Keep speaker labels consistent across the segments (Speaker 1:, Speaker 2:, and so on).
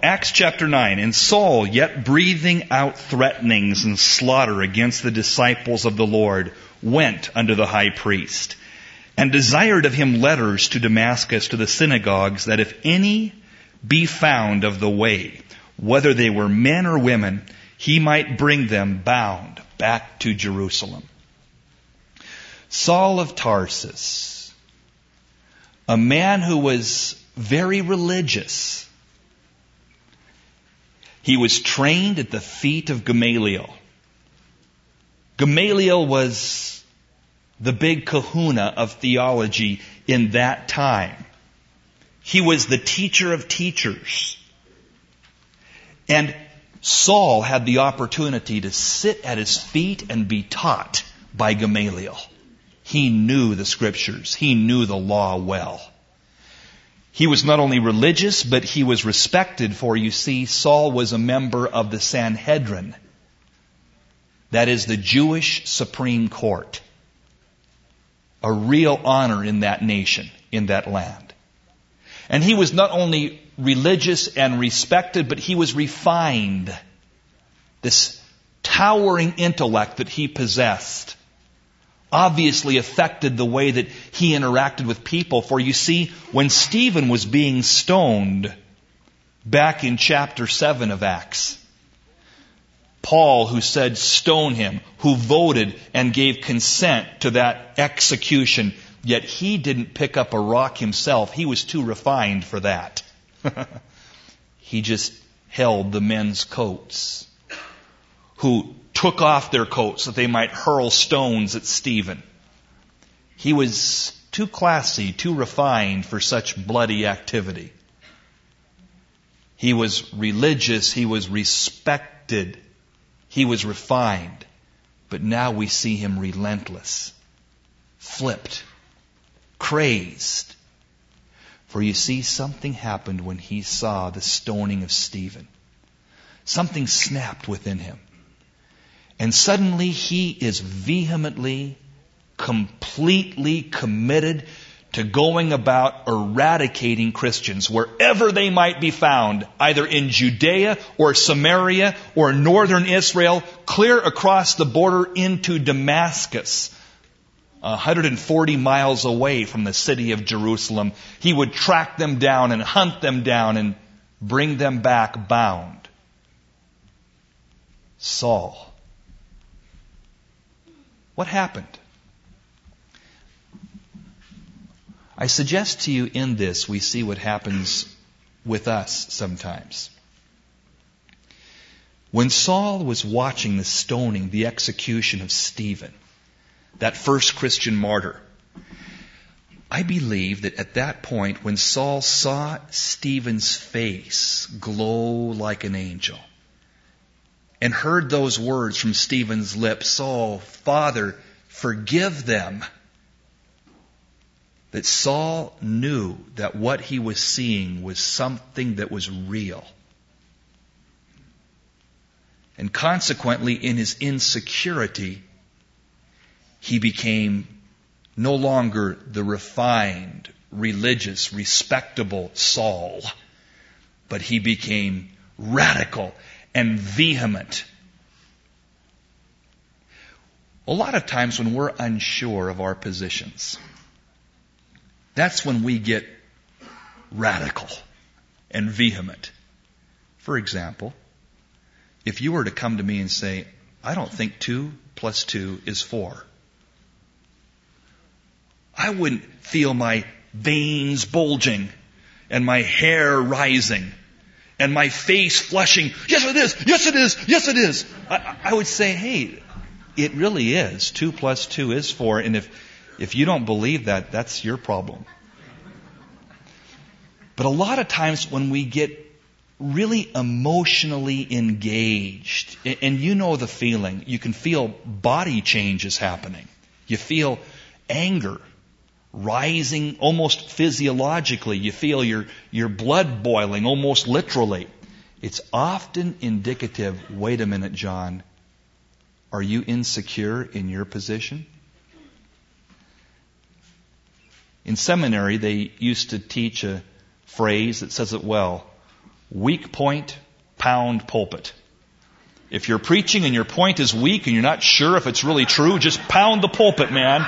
Speaker 1: Acts chapter 9. And Saul, yet breathing out threatenings and slaughter against the disciples of the Lord, went unto the high priest, and desired of him letters to Damascus to the synagogues, that if any be found of the way, whether they were men or women, he might bring them bound back to Jerusalem. Saul of Tarsus, a man who was very religious. He was trained at the feet of Gamaliel. Gamaliel was the big kahuna of theology in that time. He was the teacher of teachers. And Saul had the opportunity to sit at his feet and be taught by Gamaliel. He knew the scriptures. He knew the law well. He was not only religious, but he was respected, for you see, Saul was a member of the Sanhedrin. That is the Jewish Supreme Court. A real honor in that nation, in that land. And he was not only religious and respected, but he was refined. This towering intellect that he possessed obviously affected the way that he interacted with people. For you see, when Stephen was being stoned back in chapter 7 of Acts, Paul, who said stone him, who voted and gave consent to that execution, yet he didn't pick up a rock himself. He was too refined for that. He just held the men's coats, who took off their coats that they might hurl stones at Stephen. He was too classy, too refined for such bloody activity. He was religious, he was respected, he was refined. But now we see him relentless, flipped, crazed. For you see, something happened when he saw the stoning of Stephen. Something snapped within him. And suddenly he is vehemently, completely committed to going about eradicating Christians wherever they might be found, either in Judea or Samaria or northern Israel, clear across the border into Damascus, 140 miles away from the city of Jerusalem. He would track them down and hunt them down and bring them back bound. Saul. What happened? I suggest to you in this we see what happens with us sometimes. When Saul was watching the stoning, the execution of Stephen, that first Christian martyr, I believe that at that point when Saul saw Stephen's face glow like an angel, and heard those words from Stephen's lips, Saul, Father, forgive them. That Saul knew that what he was seeing was something that was real. And consequently, in his insecurity, he became no longer the refined, religious, respectable Saul, but he became radical and vehement. A lot of times when we're unsure of our positions, that's when we get radical and vehement. For example, if you were to come to me and say, I don't think 2 + 2 is 4, I wouldn't feel my veins bulging and my hair rising and my face flushing. Yes, it is. Yes, it is. Yes, it is. I would say, hey, it really is. 2 + 2 is 4. And if you don't believe that, that's your problem. But a lot of times when we get really emotionally engaged, and you know the feeling, you can feel body changes happening. You feel anger rising almost physiologically. You feel your blood boiling almost literally. It's often indicative, wait a minute, John, are you insecure in your position? In seminary, they used to teach a phrase that says it well. weak point, pound pulpit. If you're preaching and your point is weak and you're not sure if it's really true, just pound the pulpit, man.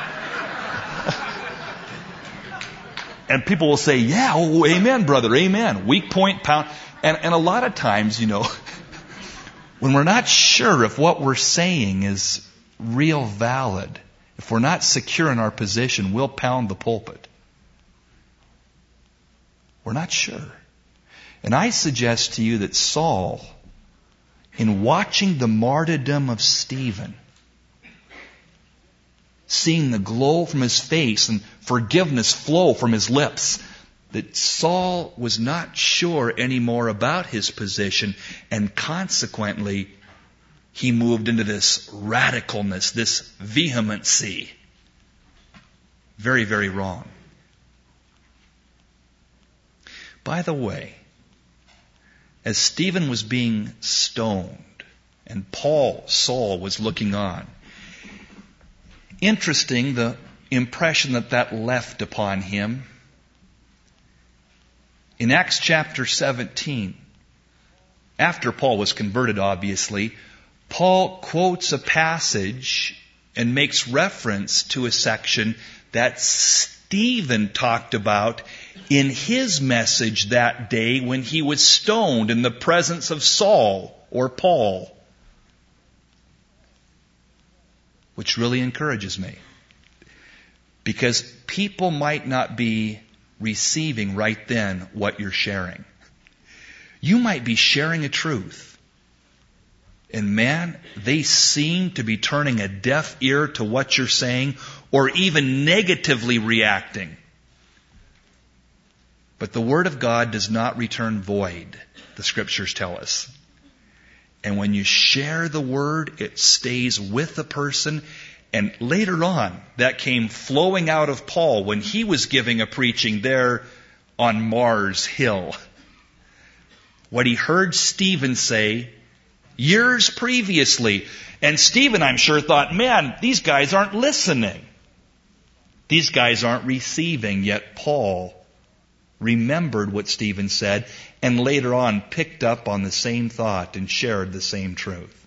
Speaker 1: And people will say, yeah, oh, amen, brother, amen. Weak point, pound. And a lot of times, when we're not sure if what we're saying is real valid, if we're not secure in our position, we'll pound the pulpit. We're not sure. And I suggest to you that Saul, in watching the martyrdom of Stephen, seeing the glow from his face and forgiveness flow from his lips, that Saul was not sure anymore about his position, and consequently, he moved into this radicalness, this vehemency. Very, very wrong. By the way, as Stephen was being stoned and Saul was looking on, interesting the impression that left upon him. In Acts chapter 17, after Paul was converted, obviously, Paul quotes a passage and makes reference to a section that Stephen talked about in his message that day when he was stoned in the presence of Saul or Paul, which really encourages me. Because people might not be receiving right then what you're sharing. You might be sharing a truth. And man, they seem to be turning a deaf ear to what you're saying or even negatively reacting. But the Word of God does not return void, the Scriptures tell us. And when you share the Word, it stays with the person. And later on, that came flowing out of Paul when he was giving a preaching there on Mars Hill. What he heard Stephen say years previously. And Stephen, I'm sure, thought, man, these guys aren't listening. These guys aren't receiving. Yet Paul remembered what Stephen said and later on picked up on the same thought and shared the same truth.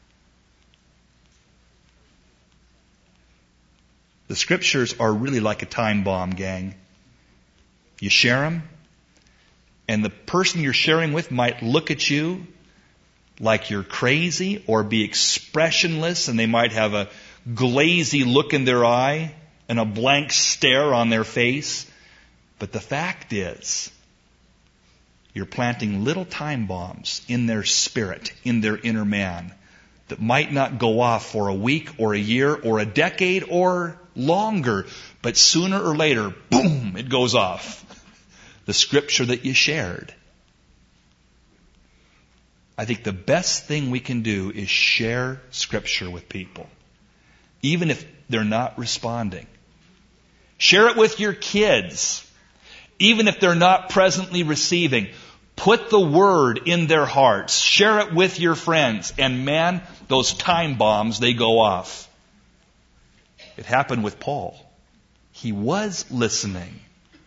Speaker 1: The Scriptures are really like a time bomb, gang. You share them, and the person you're sharing with might look at you like you're crazy or be expressionless, and they might have a glazy look in their eye and a blank stare on their face. But the fact is, you're planting little time bombs in their spirit, in their inner man, that might not go off for a week or a year or a decade or longer, but sooner or later, boom, it goes off. The Scripture that you shared. I think the best thing we can do is share Scripture with people, even if they're not responding. Share it with your kids, even if they're not presently receiving. Put the Word in their hearts. Share it with your friends. And man, those time bombs, they go off. It happened with Paul. He was listening.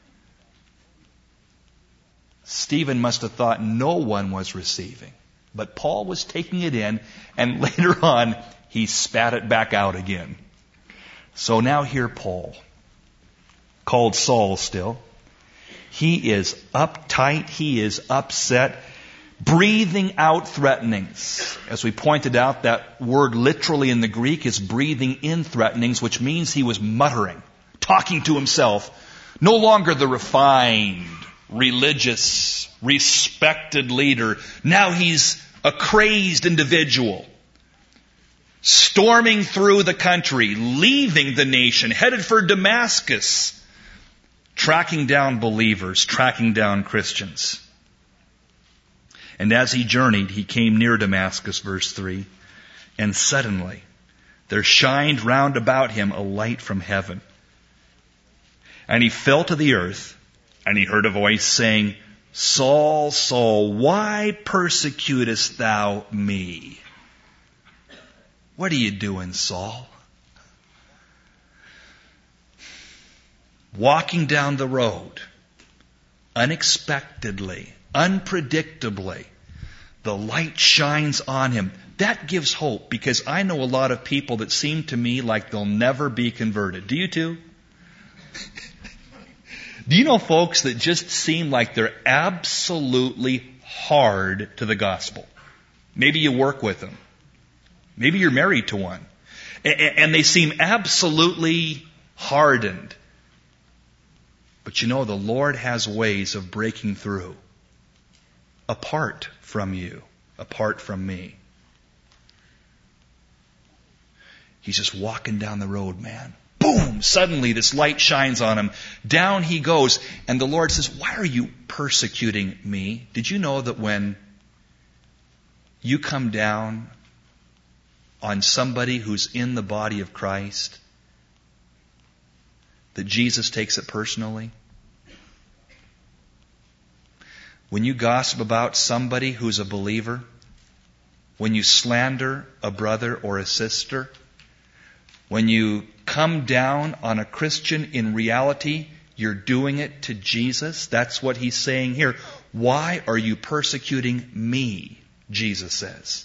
Speaker 1: Stephen must have thought no one was receiving. But Paul was taking it in, and later on, he spat it back out again. So now here Paul, called Saul still. He is uptight. He is upset. Breathing out threatenings. As we pointed out, that word literally in the Greek is breathing in threatenings, which means he was muttering, talking to himself. No longer the refined, religious, respected leader. Now he's a crazed individual. Storming through the country, leaving the nation, headed for Damascus. Tracking down believers, tracking down Christians. And as he journeyed, he came near Damascus, verse 3, and suddenly there shined round about him a light from heaven. And he fell to the earth, and he heard a voice saying, Saul, Saul, why persecutest thou me? What are you doing, Saul? Walking down the road, unexpectedly, unpredictably, the light shines on him. That gives hope, because I know a lot of people that seem to me like they'll never be converted. Do you too? Do you know folks that just seem like they're absolutely hard to the gospel? Maybe you work with them. Maybe you're married to one. And they seem absolutely hardened. But you know, the Lord has ways of breaking through. Apart from you. Apart from me. He's just walking down the road, man. Boom! Suddenly this light shines on him. Down he goes. And the Lord says, why are you persecuting me? Did you know that when you come down on somebody who's in the body of Christ, that Jesus takes it personally? When you gossip about somebody who's a believer, when you slander a brother or a sister, when you come down on a Christian, in reality, you're doing it to Jesus. That's what he's saying here. Why are you persecuting me? Jesus says.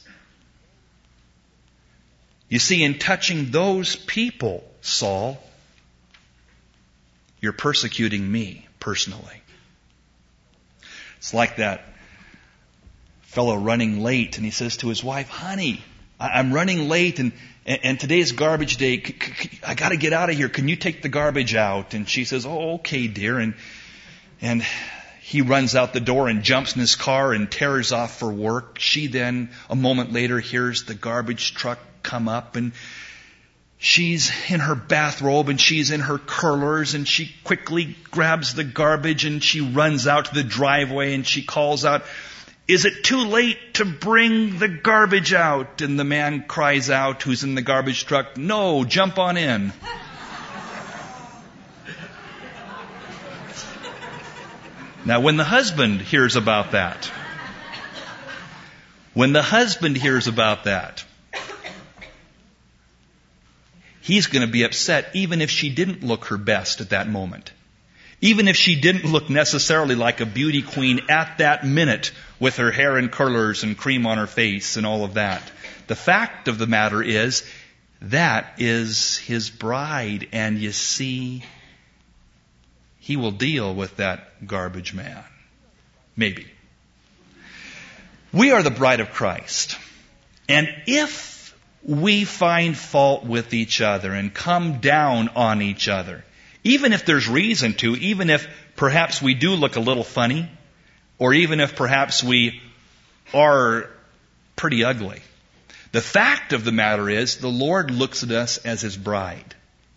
Speaker 1: You see, in touching those people, Saul, you're persecuting me personally. It's like that fellow running late, and he says to his wife, honey, I'm running late, and today's garbage day. I got to get out of here. Can you take the garbage out? And she says, oh, okay, dear. And he runs out the door and jumps in his car and tears off for work. She then, a moment later, hears the garbage truck come up, and she's in her bathrobe and she's in her curlers, and she quickly grabs the garbage and she runs out to the driveway and she calls out, is it too late to bring the garbage out? And the man cries out, who's in the garbage truck, no, jump on in. Now, when the husband hears about that, he's going to be upset even if she didn't look her best at that moment. Even if she didn't look necessarily like a beauty queen at that minute with her hair in curlers and cream on her face and all of that. The fact of the matter is, that is his bride. And you see, he will deal with that garbage man. Maybe. We are the bride of Christ. And if we find fault with each other and come down on each other, even if there's reason to, even if perhaps we do look a little funny, or even if perhaps we are pretty ugly, the fact of the matter is, the Lord looks at us as His bride.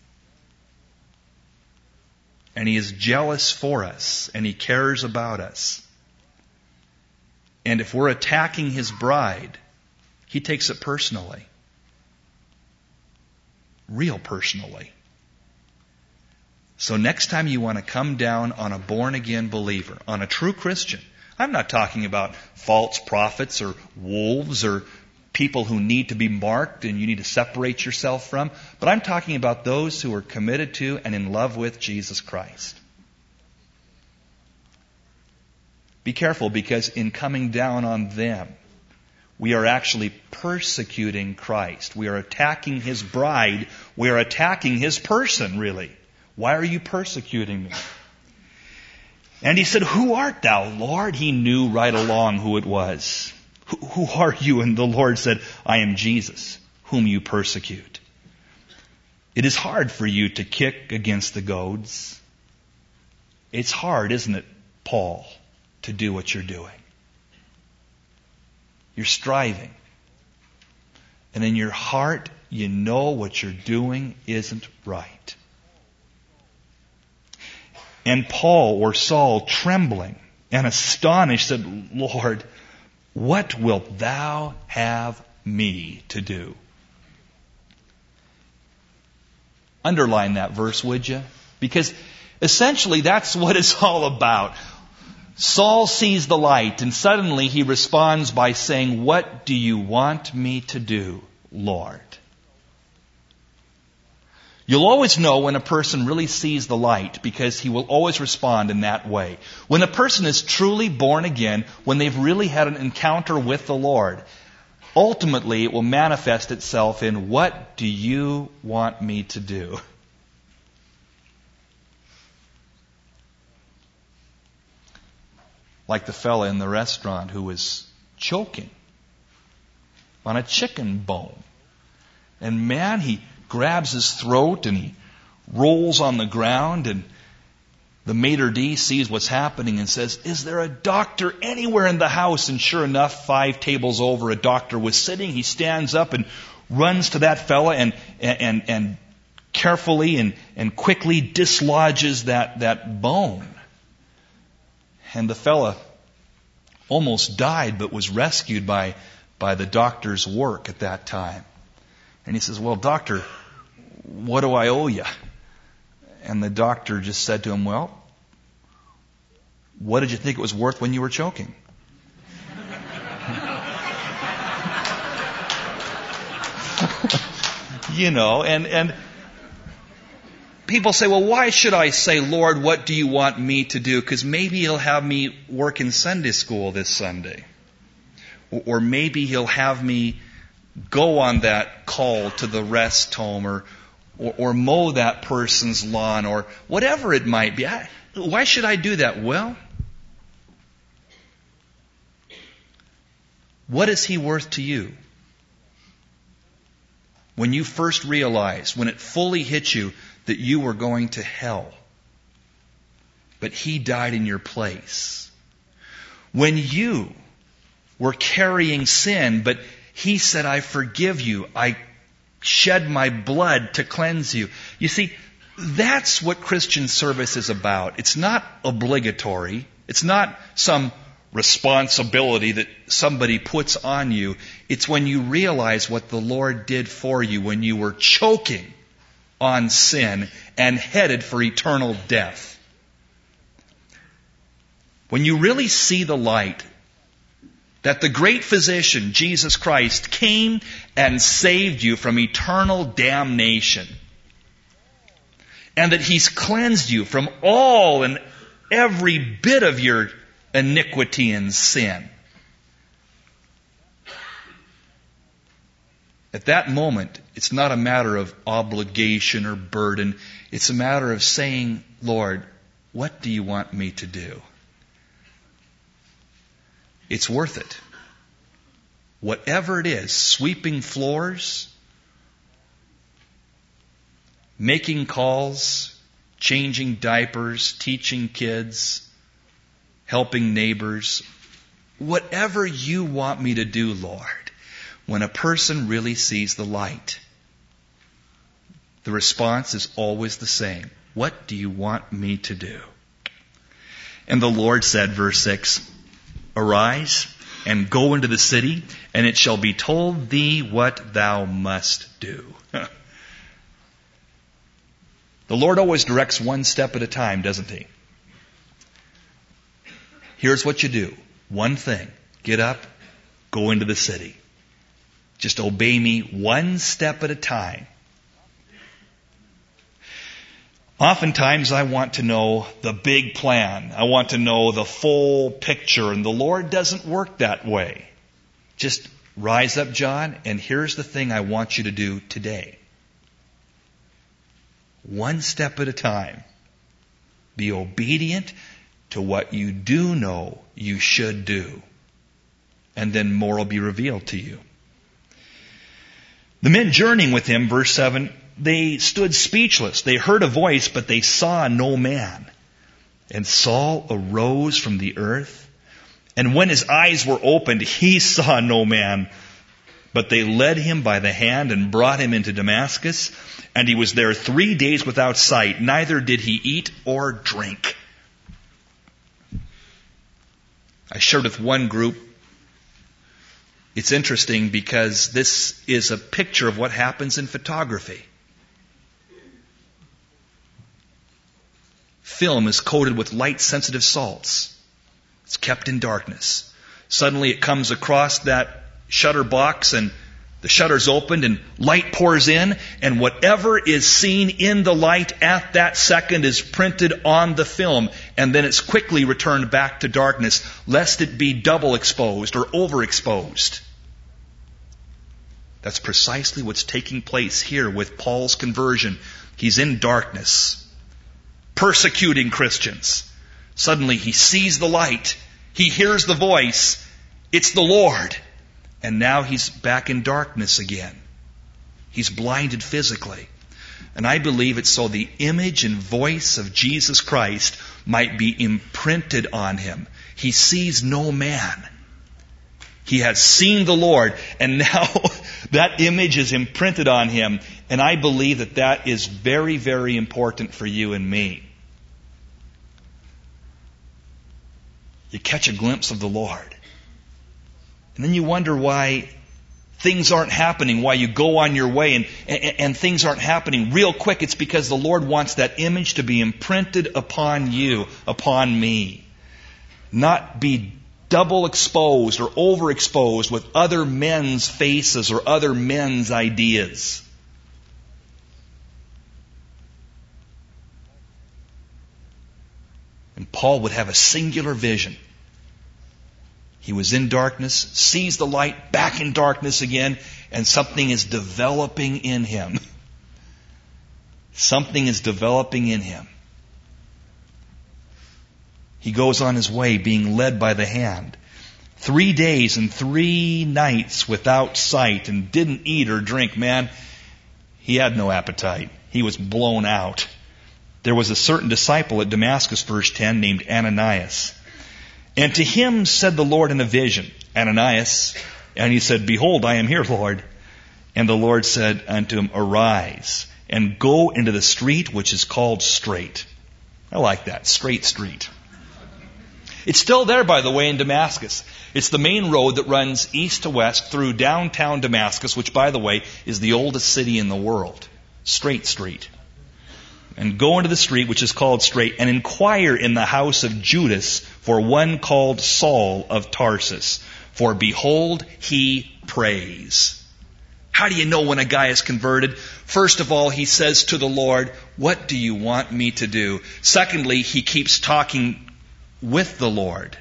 Speaker 1: And He is jealous for us, and He cares about us. And if we're attacking His bride, He takes it personally. Real personally. So next time you want to come down on a born-again believer, on a true Christian, I'm not talking about false prophets or wolves or people who need to be marked and you need to separate yourself from, but I'm talking about those who are committed to and in love with Jesus Christ. Be careful, because in coming down on them, we are actually persecuting Christ. We are attacking His bride. We are attacking His person, really. Why are you persecuting me? And he said, who art thou, Lord? He knew right along who it was. Who are you? And the Lord said, I am Jesus, whom you persecute. It is hard for you to kick against the goads. It's hard, isn't it, Paul, to do what you're doing? You're striving. And in your heart, you know what you're doing isn't right. And Paul, or Saul, trembling and astonished, said, Lord, what wilt thou have me to do? Underline that verse, would you? Because essentially that's what it's all about. Saul sees the light, and suddenly he responds by saying, what do you want me to do, Lord? You'll always know when a person really sees the light because he will always respond in that way. When a person is truly born again, when they've really had an encounter with the Lord, ultimately it will manifest itself in, what do you want me to do? Like the fella in the restaurant who was choking on a chicken bone. And man, he grabs his throat and he rolls on the ground, and the maitre d' sees what's happening and says, is there a doctor anywhere in the house? And sure enough, 5 tables over, a doctor was sitting. He stands up and runs to that fella and carefully and quickly dislodges that bone. And the fella almost died, but was rescued by the doctor's work at that time. And he says, well, doctor, what do I owe you? And the doctor just said to him, well, what did you think it was worth when you were choking? And people say, well, why should I say, Lord, what do you want me to do? Because maybe He'll have me work in Sunday school this Sunday. Or maybe He'll have me go on that call to the rest home or mow that person's lawn or whatever it might be. Why should I do that? Well, what is He worth to you? When you first realized, when it fully hit you, that you were going to hell, but He died in your place. When you were carrying sin, but He said, I forgive you. I shed my blood to cleanse you. You see, that's what Christian service is about. It's not obligatory. It's not some responsibility that somebody puts on you. It's when you realize what the Lord did for you when you were choking on sin and headed for eternal death. When you really see the light, that the great physician, Jesus Christ, came and saved you from eternal damnation. And that He's cleansed you from all and every bit of your iniquity and sin. At that moment, it's not a matter of obligation or burden. It's a matter of saying, Lord, what do you want me to do? It's worth it. Whatever it is, sweeping floors, making calls, changing diapers, teaching kids, helping neighbors, whatever you want me to do, Lord, when a person really sees the light, the response is always the same. What do you want me to do? And the Lord said, verse 6, arise and go into the city, and it shall be told thee what thou must do. The Lord always directs one step at a time, doesn't He? Here's what you do. One thing. Get up, go into the city. Just obey me one step at a time. Oftentimes I want to know the big plan. I want to know the full picture, and the Lord doesn't work that way. Just rise up, John, and here's the thing I want you to do today. One step at a time. Be obedient to what you do know you should do. And then more will be revealed to you. The men journeying with Him, verse 7, they stood speechless. They heard a voice, but they saw no man. And Saul arose from the earth. And when his eyes were opened, he saw no man. But they led him by the hand and brought him into Damascus. And he was there 3 days without sight. Neither did he eat or drink. I shared with one group. It's interesting because this is a picture of what happens in photography. Film is coated with light-sensitive salts. It's kept in darkness. Suddenly it comes across that shutter box and The shutter's opened and light pours in, and whatever is seen in the light at that second is printed on the film, and then it's quickly returned back to darkness, lest it be double exposed or overexposed. That's precisely what's taking place here with Paul's conversion. He's in darkness, persecuting Christians. Suddenly he sees the light. He hears the voice. It's the Lord. And now he's back in darkness again. He's blinded physically. And I believe it's so the image and voice of Jesus Christ might be imprinted on him. He sees no man. He has seen the Lord, and now that image is imprinted on him. And I believe that that is very, very important for you and me. You catch a glimpse of the Lord. And then you wonder why things aren't happening, why you go on your way and things aren't happening real quick. It's because the Lord wants that image to be imprinted upon you, upon me. Not be double exposed or overexposed with other men's faces or other men's ideas. And Paul would have a singular vision. He was in darkness, sees the light, back in darkness again, and something is developing in him. Something is developing in him. He goes on his way being led by the hand. 3 days and 3 nights without sight and didn't eat or drink. Man, he had no appetite. He was blown out. There was a certain disciple at Damascus, verse 10, named Ananias. And to him said the Lord in a vision, Ananias. And he said, Behold, I am here, Lord. And the Lord said unto him, Arise, and go into the street which is called Straight. I like that, Straight Street. It's still there, by the way, in Damascus. It's the main road that runs east to west through downtown Damascus, which, by the way, is the oldest city in the world. Straight Street. And go into the street which is called Straight, and inquire in the house of Judas for one called Saul of Tarsus. For behold, he prays. How do you know when a guy is converted? First of all, he says to the Lord, What do you want me to do? Secondly, he keeps talking with the Lord.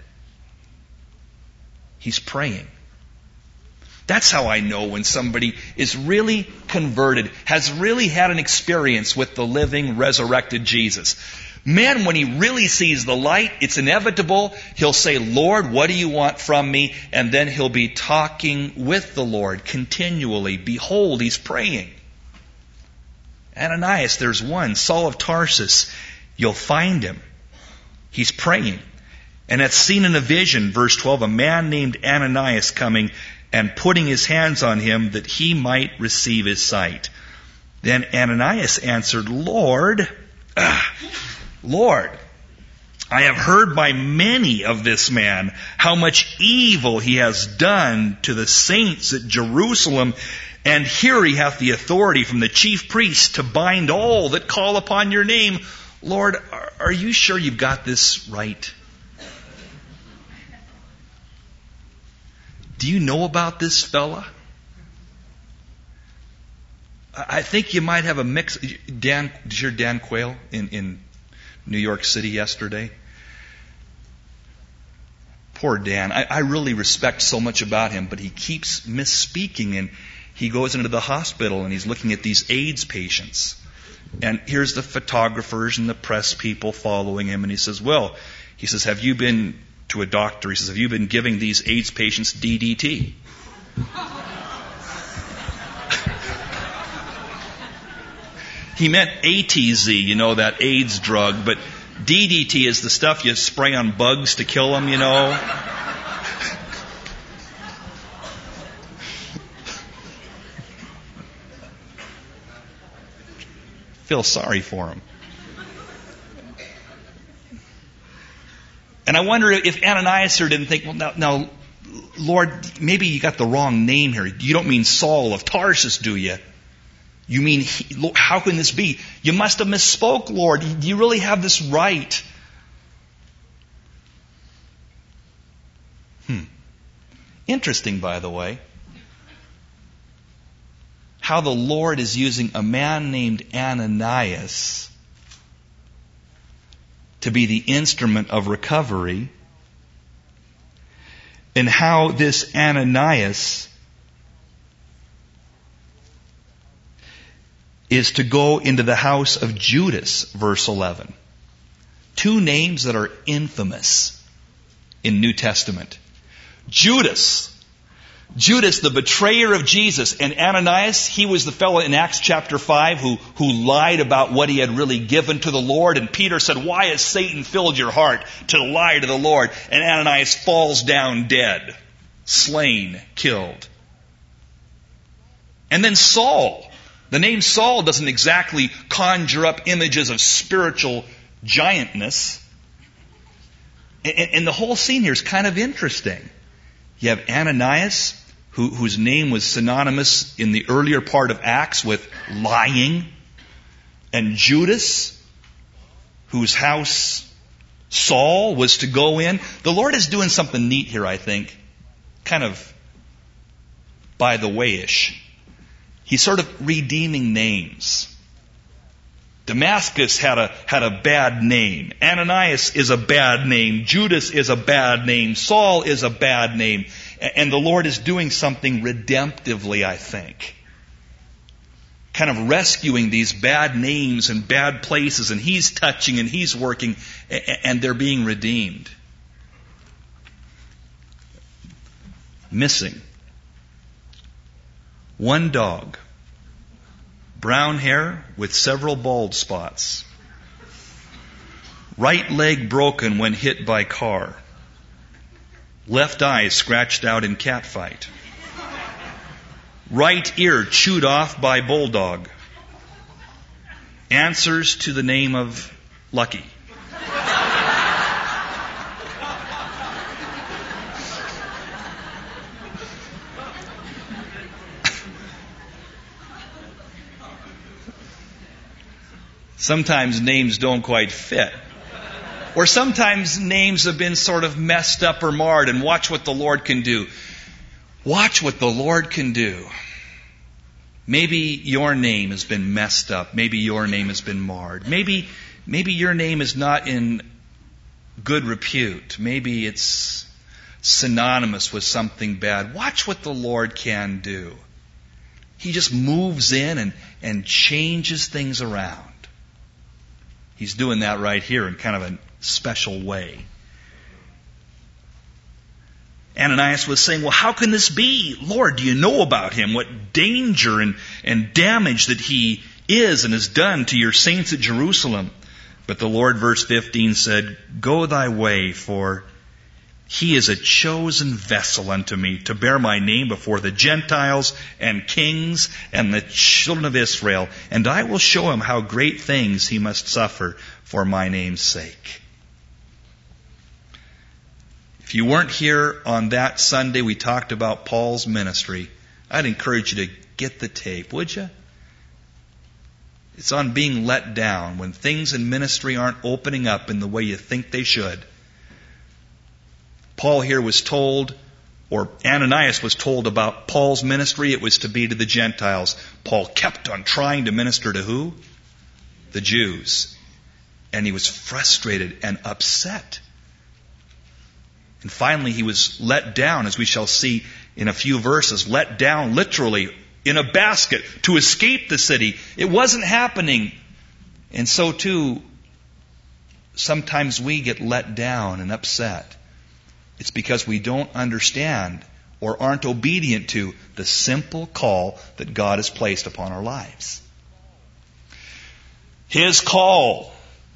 Speaker 1: He's praying. That's how I know when somebody is really converted, has really had an experience with the living, resurrected Jesus. Man, when he really sees the light, it's inevitable. He'll say, Lord, what do you want from me? And then he'll be talking with the Lord continually. Behold, he's praying. Ananias, there's one. Saul of Tarsus, you'll find him. He's praying. And it's seen in a vision, verse 12, a man named Ananias coming and putting his hands on him that he might receive his sight. Then Ananias answered, Lord, I have heard by many of this man how much evil he has done to the saints at Jerusalem, and here he hath the authority from the chief priests to bind all that call upon your name. Lord, are you sure you've got this right? Do you know about this fella? I think you might have a mix. Dan, did you hear Dan Quayle in New York City yesterday? Poor Dan. I really respect so much about him, but he keeps misspeaking, and he goes into the hospital and he's looking at these AIDS patients. And here's the photographers and the press people following him, and he says, have you been to a doctor? He says, have you been giving these AIDS patients DDT? He meant ATZ, that AIDS drug, but DDT is the stuff you spray on bugs to kill them, Feel sorry for him. And I wonder if Ananias here didn't think, now, Lord, maybe you got the wrong name here. You don't mean Saul of Tarsus, do you? You mean, how can this be? You must have misspoke, Lord. Do you really have this right? Interesting, by the way. how the Lord is using a man named Ananias to be the instrument of recovery, and how this Ananias is to go into the house of Judas, verse 11. Two names that are infamous in New Testament. Judas, the betrayer of Jesus, and Ananias, he was the fellow in Acts chapter 5 who lied about what he had really given to the Lord. And Peter said, "Why has Satan filled your heart to lie to the Lord?" And Ananias falls down dead, slain, killed. And then Saul. The name Saul doesn't exactly conjure up images of spiritual giantness. And the whole scene here is kind of interesting. You have Ananias, whose name was synonymous in the earlier part of Acts with lying, and Judas, whose house Saul was to go in. The Lord is doing something neat here, I think, kind of by the way-ish. He's sort of redeeming names. Damascus had a bad name. Ananias is a bad name. Judas is a bad name. Saul is a bad name. And the Lord is doing something redemptively, I think. Kind of rescuing these bad names and bad places, and He's touching and He's working, and they're being redeemed. Missing. One dog. Brown hair with several bald spots. Right leg broken when hit by car. Left eye scratched out in catfight. Right ear chewed off by bulldog. Answers to the name of Lucky. Sometimes names don't quite fit. Or sometimes names have been sort of messed up or marred, and watch what the Lord can do. Watch what the Lord can do. Maybe your name has been messed up. Maybe your name has been marred. Maybe your name is not in good repute. Maybe it's synonymous with something bad. Watch what the Lord can do. He just moves in and changes things around. He's doing that right here in kind of a special way. Ananias was saying, "Well, how can this be? Lord, do you know about him? What danger and damage that he is and has done to your saints at Jerusalem?" But the Lord, verse 15, said, "Go thy way, for he is a chosen vessel unto me to bear my name before the Gentiles and kings and the children of Israel. And I will show him how great things he must suffer for my name's sake." If you weren't here on that Sunday, we talked about Paul's ministry. I'd encourage you to get the tape, would you? It's on being let down when things in ministry aren't opening up in the way you think they should. Paul here was told, or Ananias was told about Paul's ministry. It was to be to the Gentiles. Paul kept on trying to minister to who? The Jews. And he was frustrated and upset. And finally he was let down, as we shall see in a few verses, let down literally in a basket to escape the city. It wasn't happening. And so too, sometimes we get let down and upset. It's because we don't understand or aren't obedient to the simple call that God has placed upon our lives. His call,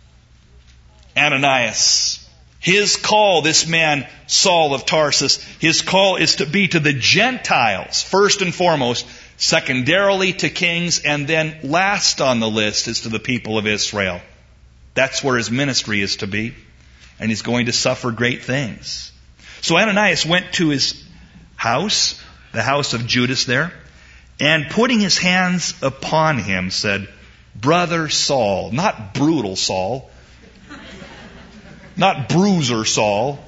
Speaker 1: Ananias. His call, this man Saul of Tarsus, his call is to be to the Gentiles, first and foremost, secondarily to kings, and then last on the list is to the people of Israel. That's where his ministry is to be. And he's going to suffer great things. So Ananias went to his house, the house of Judas there, and putting his hands upon him said, "Brother Saul," not brutal Saul, not bruiser Saul,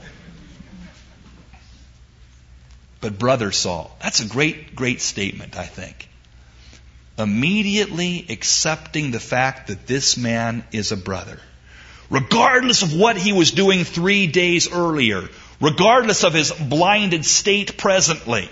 Speaker 1: but brother Saul. That's a great, great statement, I think. immediately accepting the fact that this man is a brother. Regardless of what he was doing 3 days earlier, regardless of his blinded state presently,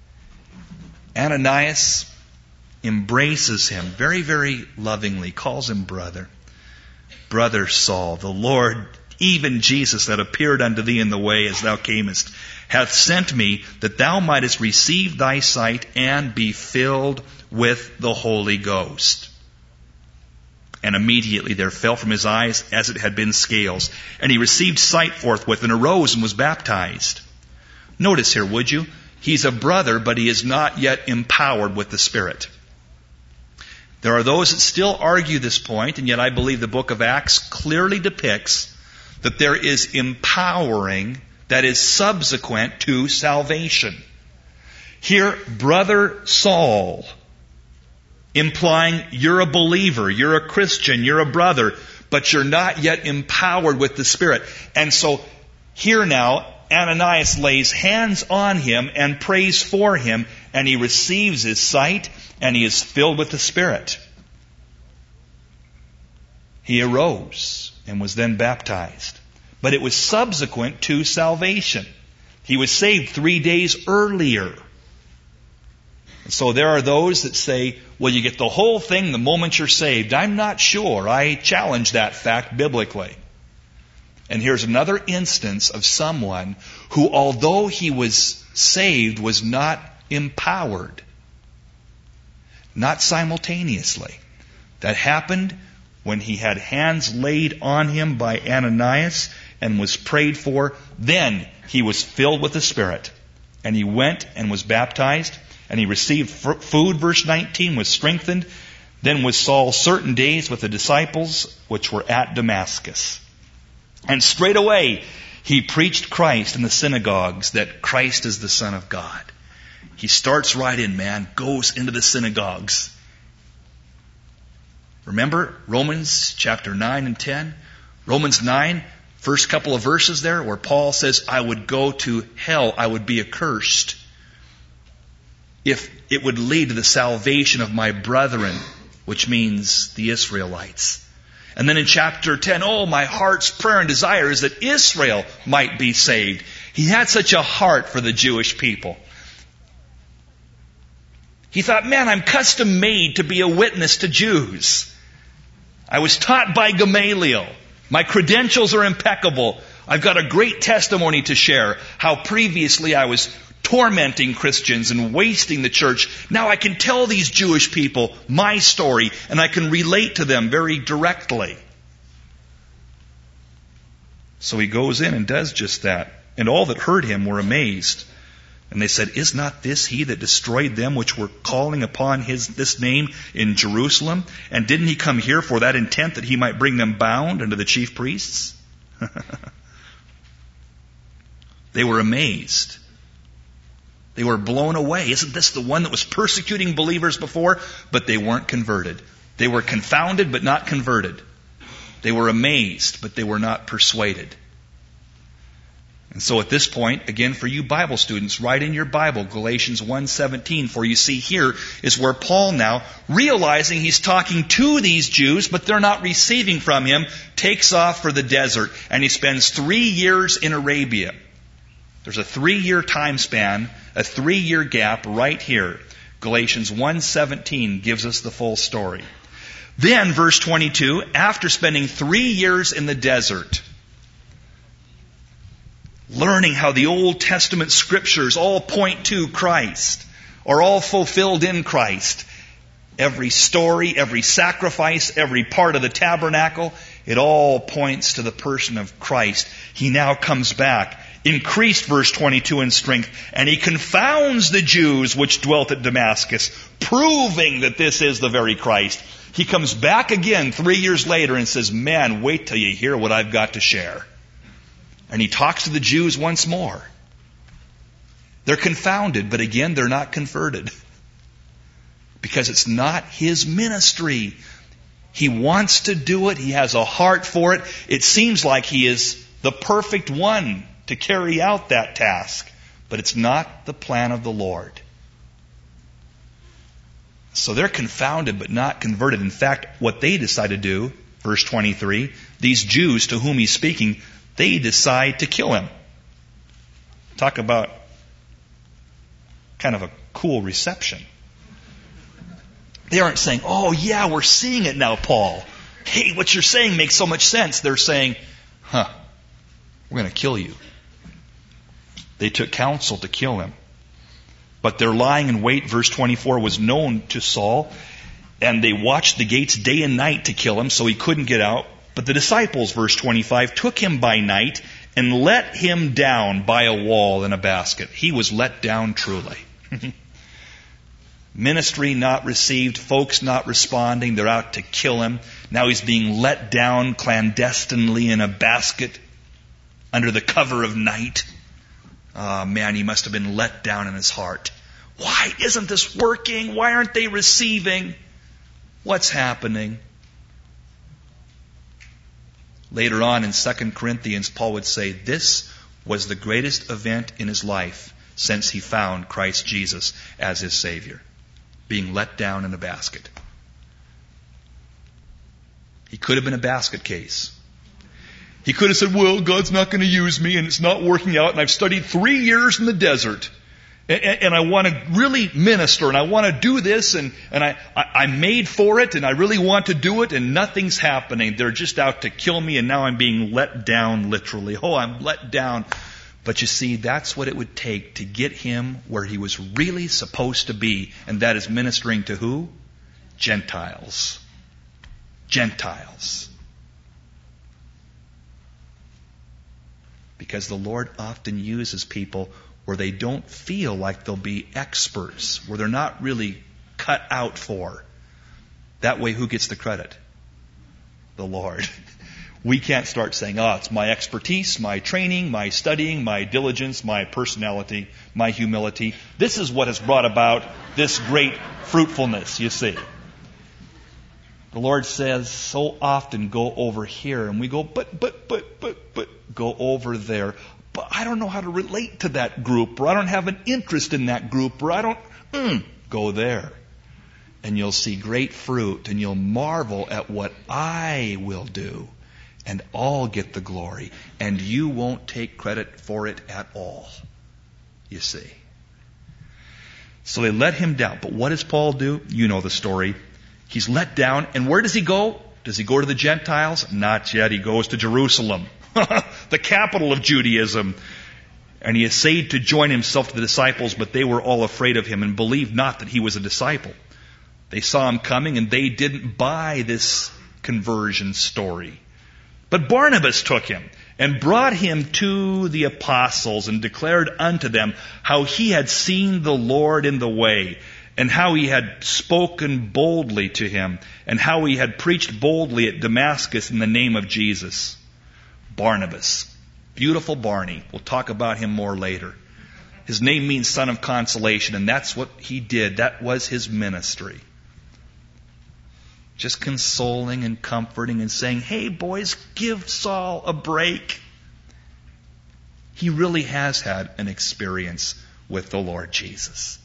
Speaker 1: Ananias embraces him very, very lovingly, calls him brother. Brother Saul, the Lord, even Jesus that appeared unto thee in the way as thou camest, hath sent me that thou mightest receive thy sight and be filled with the Holy Ghost. And immediately there fell from his eyes as it had been scales, and he received sight forthwith, and arose and was baptized. Notice here, would you? He's a brother, but he is not yet empowered with the Spirit. There are those that still argue this point, and yet I believe the book of Acts clearly depicts that there is empowering that is subsequent to salvation. Here, brother Saul, implying you're a believer, you're a Christian, you're a brother, but you're not yet empowered with the Spirit. And so here now, Ananias lays hands on him and prays for him, and he receives his sight, and he is filled with the Spirit. He arose and was then baptized. But it was subsequent to salvation. He was saved 3 days earlier. And so there are those that say, well, you get the whole thing the moment you're saved. I'm not sure. I challenge that fact biblically. And here's another instance of someone who, although he was saved, was not empowered. Not simultaneously. That happened when he had hands laid on him by Ananias and was prayed for. Then he was filled with the Spirit. And he went and was baptized. And he received food, verse 19, was strengthened. Then was Saul certain days with the disciples which were at Damascus. And straightway he preached Christ in the synagogues, that Christ is the Son of God. He starts right in, man, goes into the synagogues. Remember Romans chapter 9 and 10? Romans 9, first couple of verses there, where Paul says, I would go to hell, I would be accursed, if it would lead to the salvation of my brethren, which means the Israelites. And then in chapter 10, my heart's prayer and desire is that Israel might be saved. He had such a heart for the Jewish people. He thought, man, I'm custom made to be a witness to Jews. I was taught by Gamaliel. My credentials are impeccable. I've got a great testimony to share. How previously I was tormenting Christians and wasting the church. Now I can tell these Jewish people my story, and I can relate to them very directly. So he goes in and does just that. And all that heard him were amazed. And they said, is not this he that destroyed them which were calling upon this name in Jerusalem? And didn't he come here for that intent, that he might bring them bound unto the chief priests? They were amazed. They were blown away. Isn't this the one that was persecuting believers before? But they weren't converted. They were confounded but not converted. They were amazed but they were not persuaded. And so at this point, again for you Bible students, write in your Bible Galatians 1:17, for you see here is where Paul now, realizing he's talking to these Jews but they're not receiving from him, takes off for the desert, and he spends 3 years in Arabia. There's a 3-year time span, a 3-year gap right here. Galatians 1:17 gives us the full story. Then, verse 22, after spending 3 years in the desert, learning how the Old Testament scriptures all point to Christ, are all fulfilled in Christ. Every story, every sacrifice, every part of the tabernacle, it all points to the person of Christ. He now comes back, increased, verse 22, in strength, and he confounds the Jews which dwelt at Damascus, proving that this is the very Christ. He comes back again 3 years later and says, man, wait till you hear what I've got to share. And he talks to the Jews once more. They're confounded, but again, they're not converted. Because it's not his ministry. He wants to do it. He has a heart for it. It seems like he is the perfect one to carry out that task. But it's not the plan of the Lord. So they're confounded but not converted. In fact, what they decide to do, verse 23, these Jews to whom he's speaking, they decide to kill him. Talk about kind of a cool reception. They aren't saying, oh yeah, we're seeing it now, Paul. Hey, what you're saying makes so much sense. They're saying, we're going to kill you. They took counsel to kill him. But their lying in wait, verse 24, was known to Saul, and they watched the gates day and night to kill him, so he couldn't get out. But the disciples, verse 25, took him by night and let him down by a wall in a basket. He was let down truly. Ministry not received, folks not responding, they're out to kill him. Now he's being let down clandestinely in a basket under the cover of night. Oh man, he must have been let down in his heart. Why isn't this working? Why aren't they receiving? What's happening? Later on in 2 Corinthians, Paul would say this was the greatest event in his life since he found Christ Jesus as his Savior. Being let down in a basket. He could have been a basket case. He could have said, well, God's not going to use me and it's not working out and I've studied 3 years in the desert and I want to really minister and I want to do this and I'm made for it and I really want to do it and nothing's happening. They're just out to kill me and now I'm being let down literally. Oh, I'm let down. But you see, that's what it would take to get him where he was really supposed to be, and that is ministering to who? Gentiles. Gentiles. Because the Lord often uses people where they don't feel like they'll be experts, where they're not really cut out for. That way, who gets the credit? The Lord. We can't start saying, it's my expertise, my training, my studying, my diligence, my personality, my humility. This is what has brought about this great fruitfulness, you see. The Lord says so often, go over here. And we go, but, go over there. But I don't know how to relate to that group, or I don't have an interest in that group, or I don't, go there. And you'll see great fruit, and you'll marvel at what I will do. And I'll get the glory. And you won't take credit for it at all. You see. So they let him down. But what does Paul do? You know the story. He's let down. And where does he go? Does he go to the Gentiles? Not yet. He goes to Jerusalem. The capital of Judaism. And he essayed to join himself to the disciples, but they were all afraid of him and believed not that he was a disciple. They saw him coming and they didn't buy this conversion story. But Barnabas took him and brought him to the apostles and declared unto them how he had seen the Lord in the way and how he had spoken boldly to him and how he had preached boldly at Damascus in the name of Jesus. Barnabas. Beautiful Barney. We'll talk about him more later. His name means son of consolation, and that's what he did. That was his ministry. Just consoling and comforting and saying, hey boys, give Saul a break. He really has had an experience with the Lord Jesus.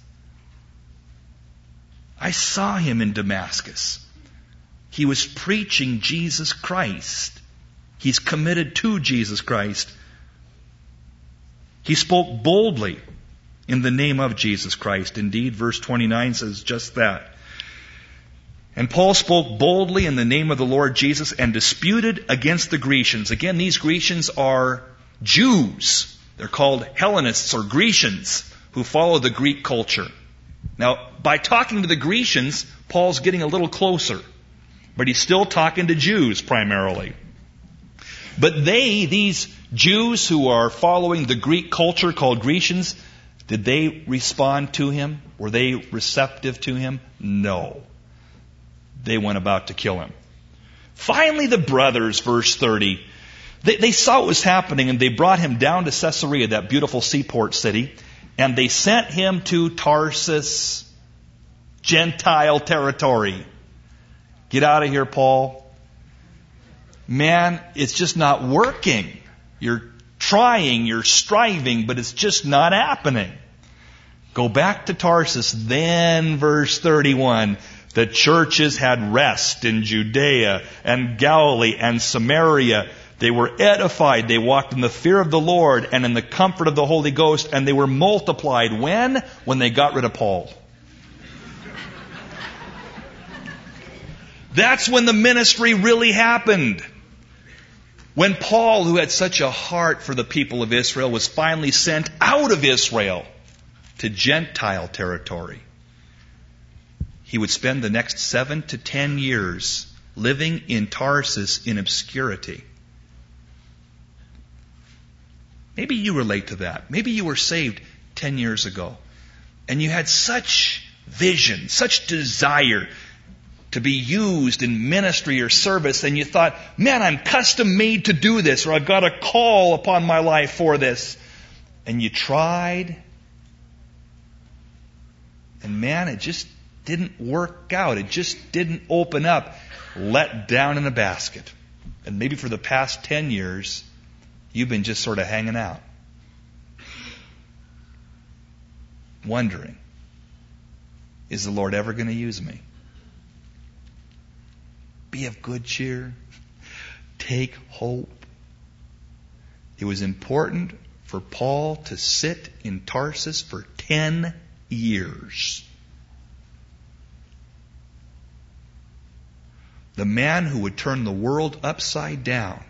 Speaker 1: I saw him in Damascus. He was preaching Jesus Christ. He's committed to Jesus Christ. He spoke boldly in the name of Jesus Christ. Indeed, verse 29 says just that. And Paul spoke boldly in the name of the Lord Jesus and disputed against the Grecians. Again, these Grecians are Jews. They're called Hellenists or Grecians who follow the Greek culture. Now, by talking to the Grecians, Paul's getting a little closer. But he's still talking to Jews primarily. But these Jews who are following the Greek culture called Grecians, did they respond to him? Were they receptive to him? No. They went about to kill him. Finally, the brothers, verse 30, they saw what was happening and they brought him down to Caesarea, that beautiful seaport city, and they sent him to Tarsus, Gentile territory. Get out of here, Paul. Man, it's just not working. You're trying, you're striving, but it's just not happening. Go back to Tarsus. Then, verse 31, the churches had rest in Judea and Galilee and Samaria. They were edified. They walked in the fear of the Lord and in the comfort of the Holy Ghost. And they were multiplied. When? When they got rid of Paul. That's when the ministry really happened. When Paul, who had such a heart for the people of Israel, was finally sent out of Israel to Gentile territory, he would spend the next 7 to 10 years living in Tarsus in obscurity. Maybe you relate to that. Maybe you were saved 10 years ago and you had such vision, such desire to be used in ministry or service, and you thought, man, I'm custom made to do this, or I've got a call upon my life for this. And you tried, and man, it just didn't work out. It just didn't open up. Let down in a basket. And maybe for the past 10 years, you've been just sort of hanging out. Wondering, is the Lord ever going to use me? Be of good cheer. Take hope. It was important for Paul to sit in Tarsus for 10 years. The man who would turn the world upside down,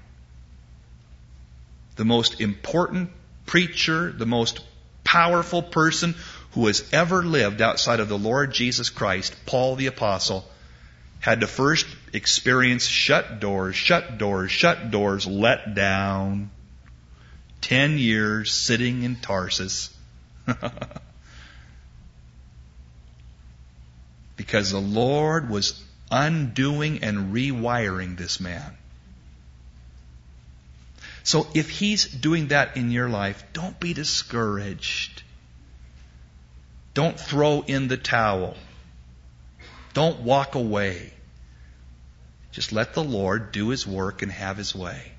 Speaker 1: the most important preacher, the most powerful person who has ever lived outside of the Lord Jesus Christ, Paul the Apostle, had to first experience shut doors, let down. 10 years sitting in Tarsus. Because the Lord was undoing and rewiring this man. So if He's doing that in your life, don't be discouraged. Don't throw in the towel. Don't walk away. Just let the Lord do His work and have His way.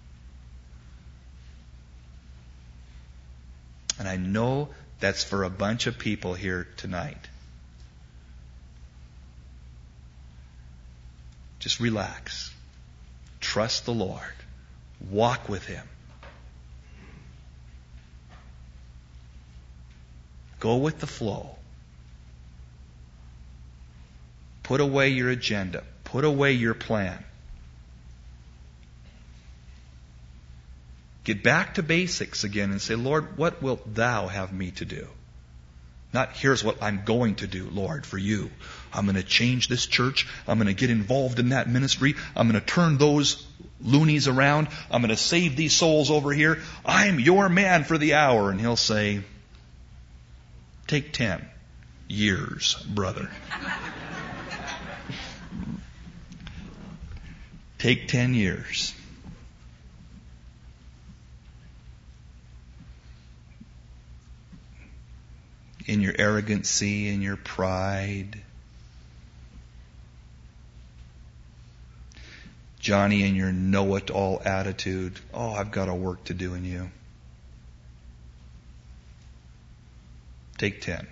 Speaker 1: And I know that's for a bunch of people here tonight. Just relax. Trust the Lord. Walk with Him. Go with the flow. Put away your agenda. Put away your plan. Get back to basics again and say, Lord, what wilt Thou have me to do? Not, here's what I'm going to do, Lord, for You. I'm going to change this church. I'm going to get involved in that ministry. I'm going to turn those loonies around. I'm going to save these souls over here. I'm Your man for the hour. And He'll say, take 10 years, brother. Take 10 years. In your arrogancy, in your pride. Johnny, in your know-it-all attitude. Oh, I've got a work to do in you. Take 10.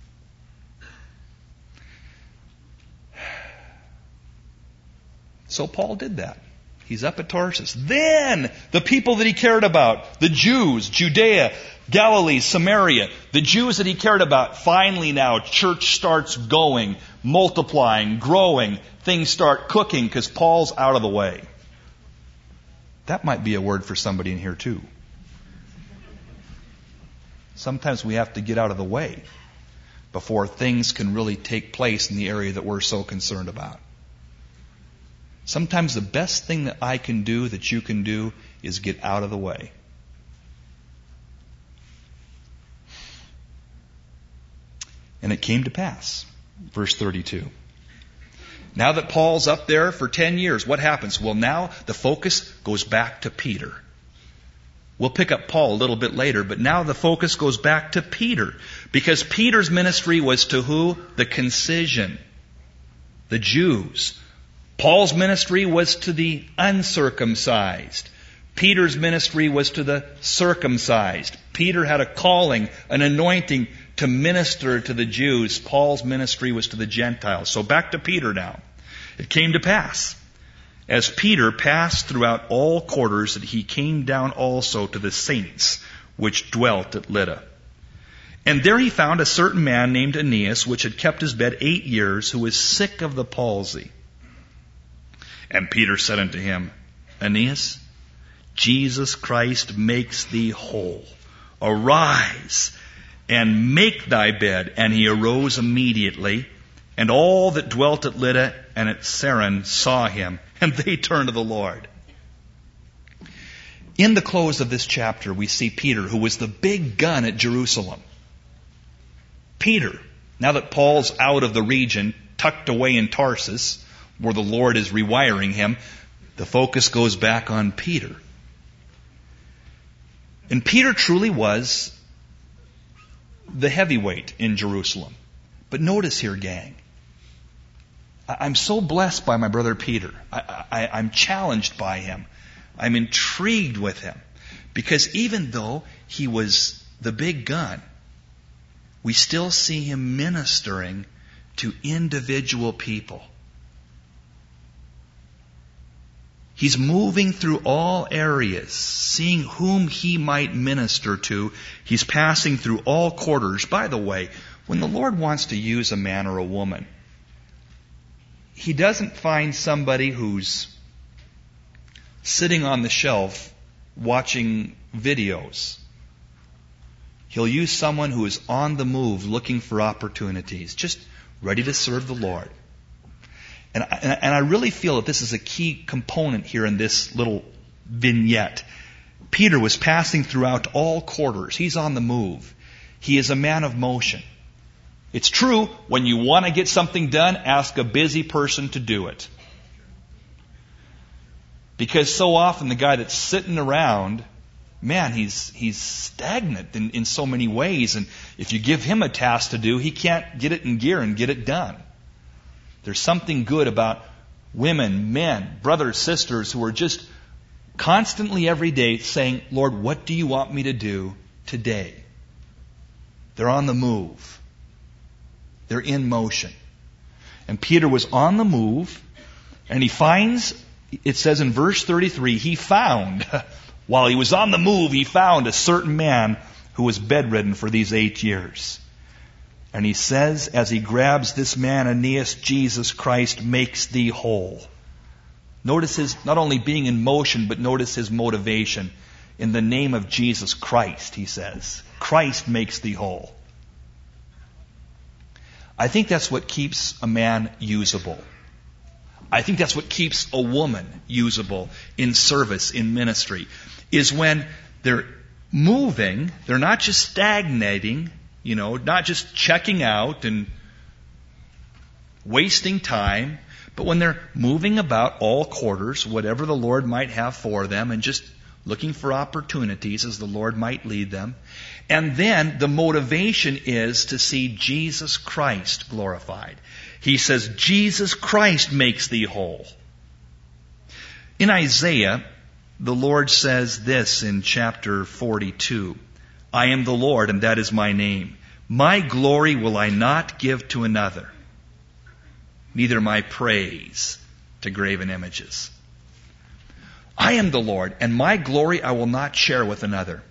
Speaker 1: So Paul did that. He's up at Tarsus. Then the people that he cared about, the Jews, Judea, Galilee, Samaria, the Jews that he cared about, finally now church starts going, multiplying, growing. Things start cooking because Paul's out of the way. That might be a word for somebody in here too. Sometimes we have to get out of the way before things can really take place in the area that we're so concerned about. Sometimes the best thing that I can do, that you can do, is get out of the way. And it came to pass. Verse 32. Now that Paul's up there for 10 years, what happens? Well, now the focus goes back to Peter. We'll pick up Paul a little bit later, but now the focus goes back to Peter. Because Peter's ministry was to who? The concision. The Jews. Paul's ministry was to the uncircumcised. Peter's ministry was to the circumcised. Peter had a calling, an anointing to minister to the Jews. Paul's ministry was to the Gentiles. So back to Peter now. It came to pass, as Peter passed throughout all quarters, that he came down also to the saints which dwelt at Lydda. And there he found a certain man named Aeneas, which had kept his bed 8 years, who was sick of the palsy. And Peter said unto him, Aeneas, Jesus Christ makes thee whole. Arise and make thy bed. And he arose immediately. And all that dwelt at Lydda and at Saron saw him, and they turned to the Lord. In the close of this chapter, we see Peter, who was the big gun at Jerusalem. Peter, now that Paul's out of the region, tucked away in Tarsus, where the Lord is rewiring him, the focus goes back on Peter. And Peter truly was the heavyweight in Jerusalem. But notice here, gang, I'm so blessed by my brother Peter. I'm challenged by him. I'm intrigued with him. Because even though he was the big gun, we still see him ministering to individual people. He's moving through all areas, seeing whom he might minister to. He's passing through all quarters. By the way, when the Lord wants to use a man or a woman, He doesn't find somebody who's sitting on the shelf watching videos. He'll use someone who is on the move looking for opportunities, just ready to serve the Lord. And I really feel that this is a key component here in this little vignette. Peter was passing throughout all quarters. He's on the move. He is a man of motion. It's true, when you want to get something done, ask a busy person to do it. Because so often the guy that's sitting around, man, he's stagnant in so many ways. And if you give him a task to do, he can't get it in gear and get it done. There's something good about women, men, brothers, sisters who are just constantly every day saying, Lord, what do you want me to do today? They're on the move. They're in motion. And Peter was on the move, and he finds, it says in verse 33, he found, while he was on the move, he found a certain man who was bedridden for these 8 years. And he says, as he grabs this man, Aeneas, Jesus Christ makes thee whole. Notice his not only being in motion, but notice his motivation. In the name of Jesus Christ, he says. Christ makes thee whole. I think that's what keeps a man usable. I think that's what keeps a woman usable in service, in ministry, is when they're moving, they're not just stagnating, not just checking out and wasting time, but when they're moving about all quarters, whatever the Lord might have for them, and just looking for opportunities as the Lord might lead them. And then the motivation is to see Jesus Christ glorified. He says, Jesus Christ makes thee whole. In Isaiah, the Lord says this in chapter 42, I am the Lord, and that is my name. My glory will I not give to another, neither my praise to graven images. I am the Lord, and my glory I will not share with another.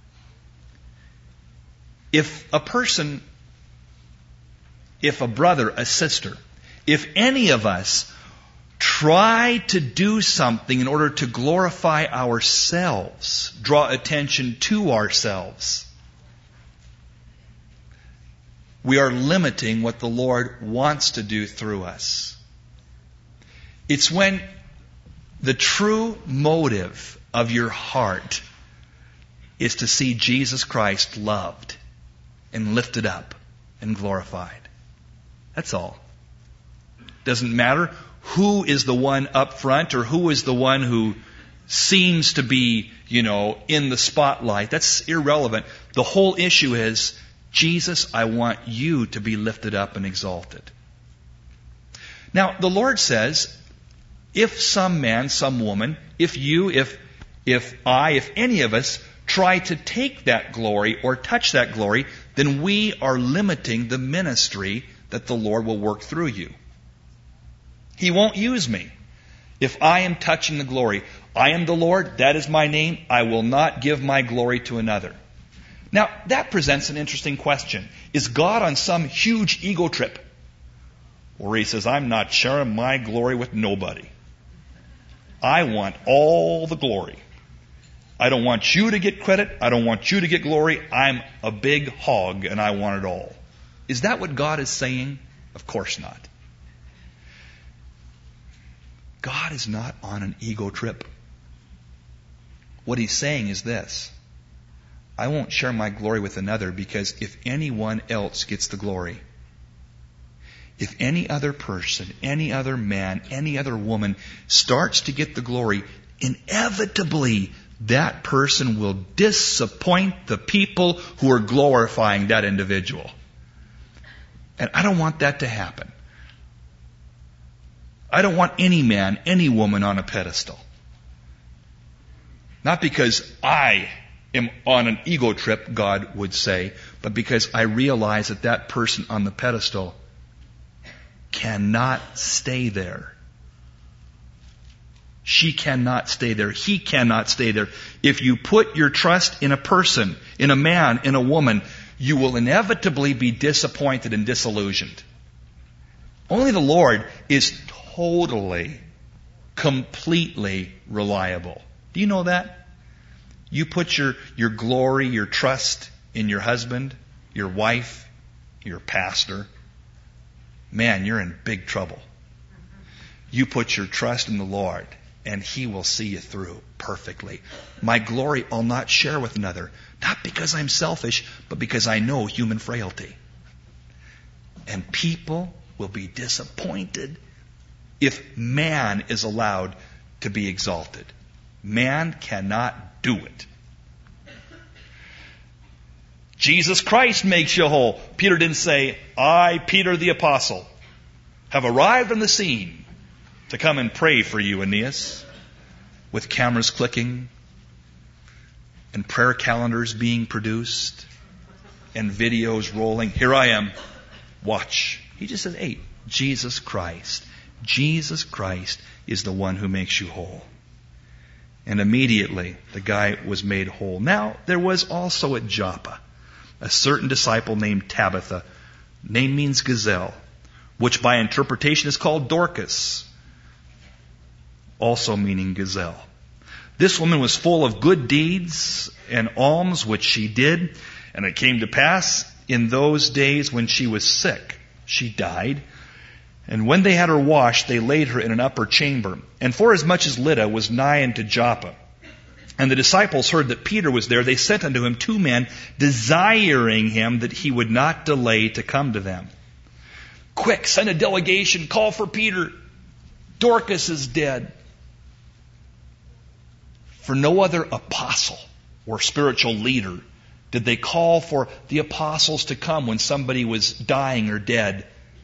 Speaker 1: If a person, if a brother, a sister, if any of us try to do something in order to glorify ourselves, draw attention to ourselves, we are limiting what the Lord wants to do through us. It's when the true motive of your heart is to see Jesus Christ loved and lifted up and glorified. That's all. Doesn't matter who is the one up front or who is the one who seems to be, in the spotlight. That's irrelevant. The whole issue is, Jesus, I want you to be lifted up and exalted. Now, the Lord says, if some man, some woman, if you, if I, if any of us try to take that glory or touch that glory, then we are limiting the ministry that the Lord will work through you. He won't use me if I am touching the glory. I am the Lord, that is my name, I will not give my glory to another. Now, that presents an interesting question. Is God on some huge ego trip? Where He says, I'm not sharing my glory with nobody. I want all the glory. I don't want you to get credit. I don't want you to get glory. I'm a big hog and I want it all. Is that what God is saying? Of course not. God is not on an ego trip. What He's saying is this. I won't share my glory with another, because if anyone else gets the glory, if any other person, any other man, any other woman starts to get the glory, inevitably that person will disappoint the people who are glorifying that individual. And I don't want that to happen. I don't want any man, any woman on a pedestal. Not because I am on an ego trip, God would say, but because I realize that that person on the pedestal cannot stay there. She cannot stay there. He cannot stay there. If you put your trust in a person, in a man, in a woman, you will inevitably be disappointed and disillusioned. Only the Lord is totally, completely reliable. Do you know that? You put your glory, your trust in your husband, your wife, your pastor, man, you're in big trouble. You put your trust in the Lord, and He will see you through perfectly. My glory I'll not share with another, not because I'm selfish, but because I know human frailty. And people will be disappointed if man is allowed to be exalted. Man cannot do it. Jesus Christ makes you whole. Peter didn't say, I, Peter the Apostle, have arrived on the scene to come and pray for you, Aeneas, with cameras clicking and prayer calendars being produced and videos rolling. Here I am. Watch. He just said, hey, Jesus Christ. Jesus Christ is the one who makes you whole. And immediately the guy was made whole. Now, there was also at Joppa a certain disciple named Tabitha. Name means gazelle, which by interpretation is called Dorcas, also meaning gazelle. This woman was full of good deeds and alms which she did. And it came to pass in those days when she was sick, she died. And when they had her washed, they laid her in an upper chamber. And forasmuch as Lydda was nigh unto Joppa, and the disciples heard that Peter was there, they sent unto him 2 men, desiring him that he would not delay to come to them. Quick, send a delegation, call for Peter. Dorcas is dead. For no other apostle or spiritual leader did they call for the apostles to come when somebody was dying or dead.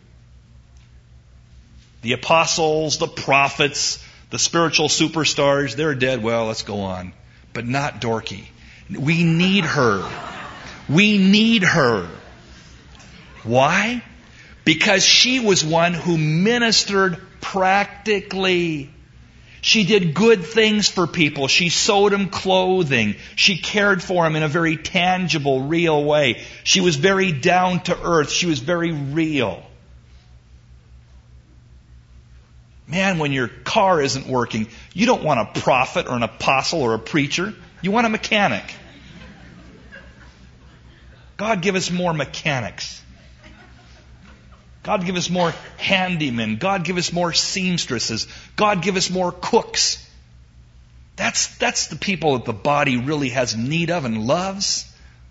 Speaker 1: The apostles, the prophets, the spiritual superstars, they're dead. Well, let's go on. But not Dorky. We need her. We need her. Why? Because she was one who ministered practically. She did good things for people. She sewed them clothing. She cared for them in a very tangible, real way. She was very down to earth. She was very real. Man, when your car isn't working, you don't want a prophet or an apostle or a preacher. You want a mechanic. God give us more mechanics. God give us more handymen. God give us more seamstresses. God give us more cooks. That's the people that the body really has need of and loves.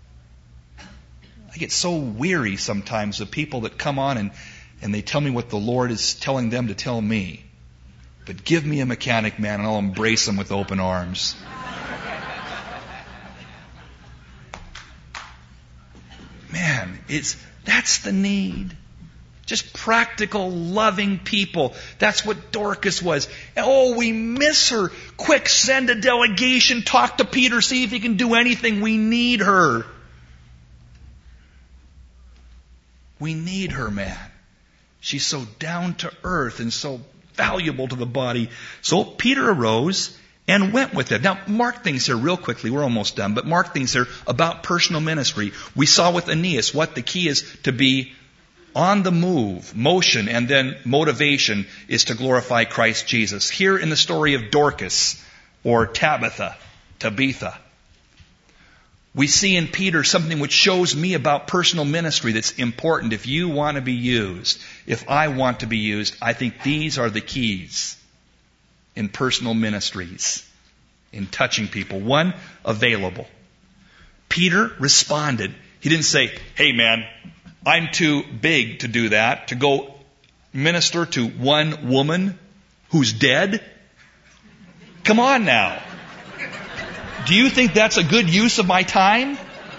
Speaker 1: I get so weary sometimes of people that come on and they tell me what the Lord is telling them to tell me. But give me a mechanic, man, and I'll embrace them with open arms. Man, that's the need. Just practical, loving people. That's what Dorcas was. Oh, we miss her. Quick, send a delegation, talk to Peter, see if he can do anything. We need her. We need her, man. She's so down to earth and so valuable to the body. So Peter arose and went with them. Now, mark things here real quickly. We're almost done. But mark things here about personal ministry. We saw with Aeneas what the key is to be on the move. Motion and then motivation is to glorify Christ Jesus. Here in the story of Dorcas or Tabitha, we see in Peter something which shows me about personal ministry that's important. If you want to be used, if I want to be used, I think these are the keys in personal ministries, in touching people. One, available. Peter responded. He didn't say, hey man, I'm too big to do that, to go minister to one woman who's dead. Come on now. Do you think that's a good use of my time?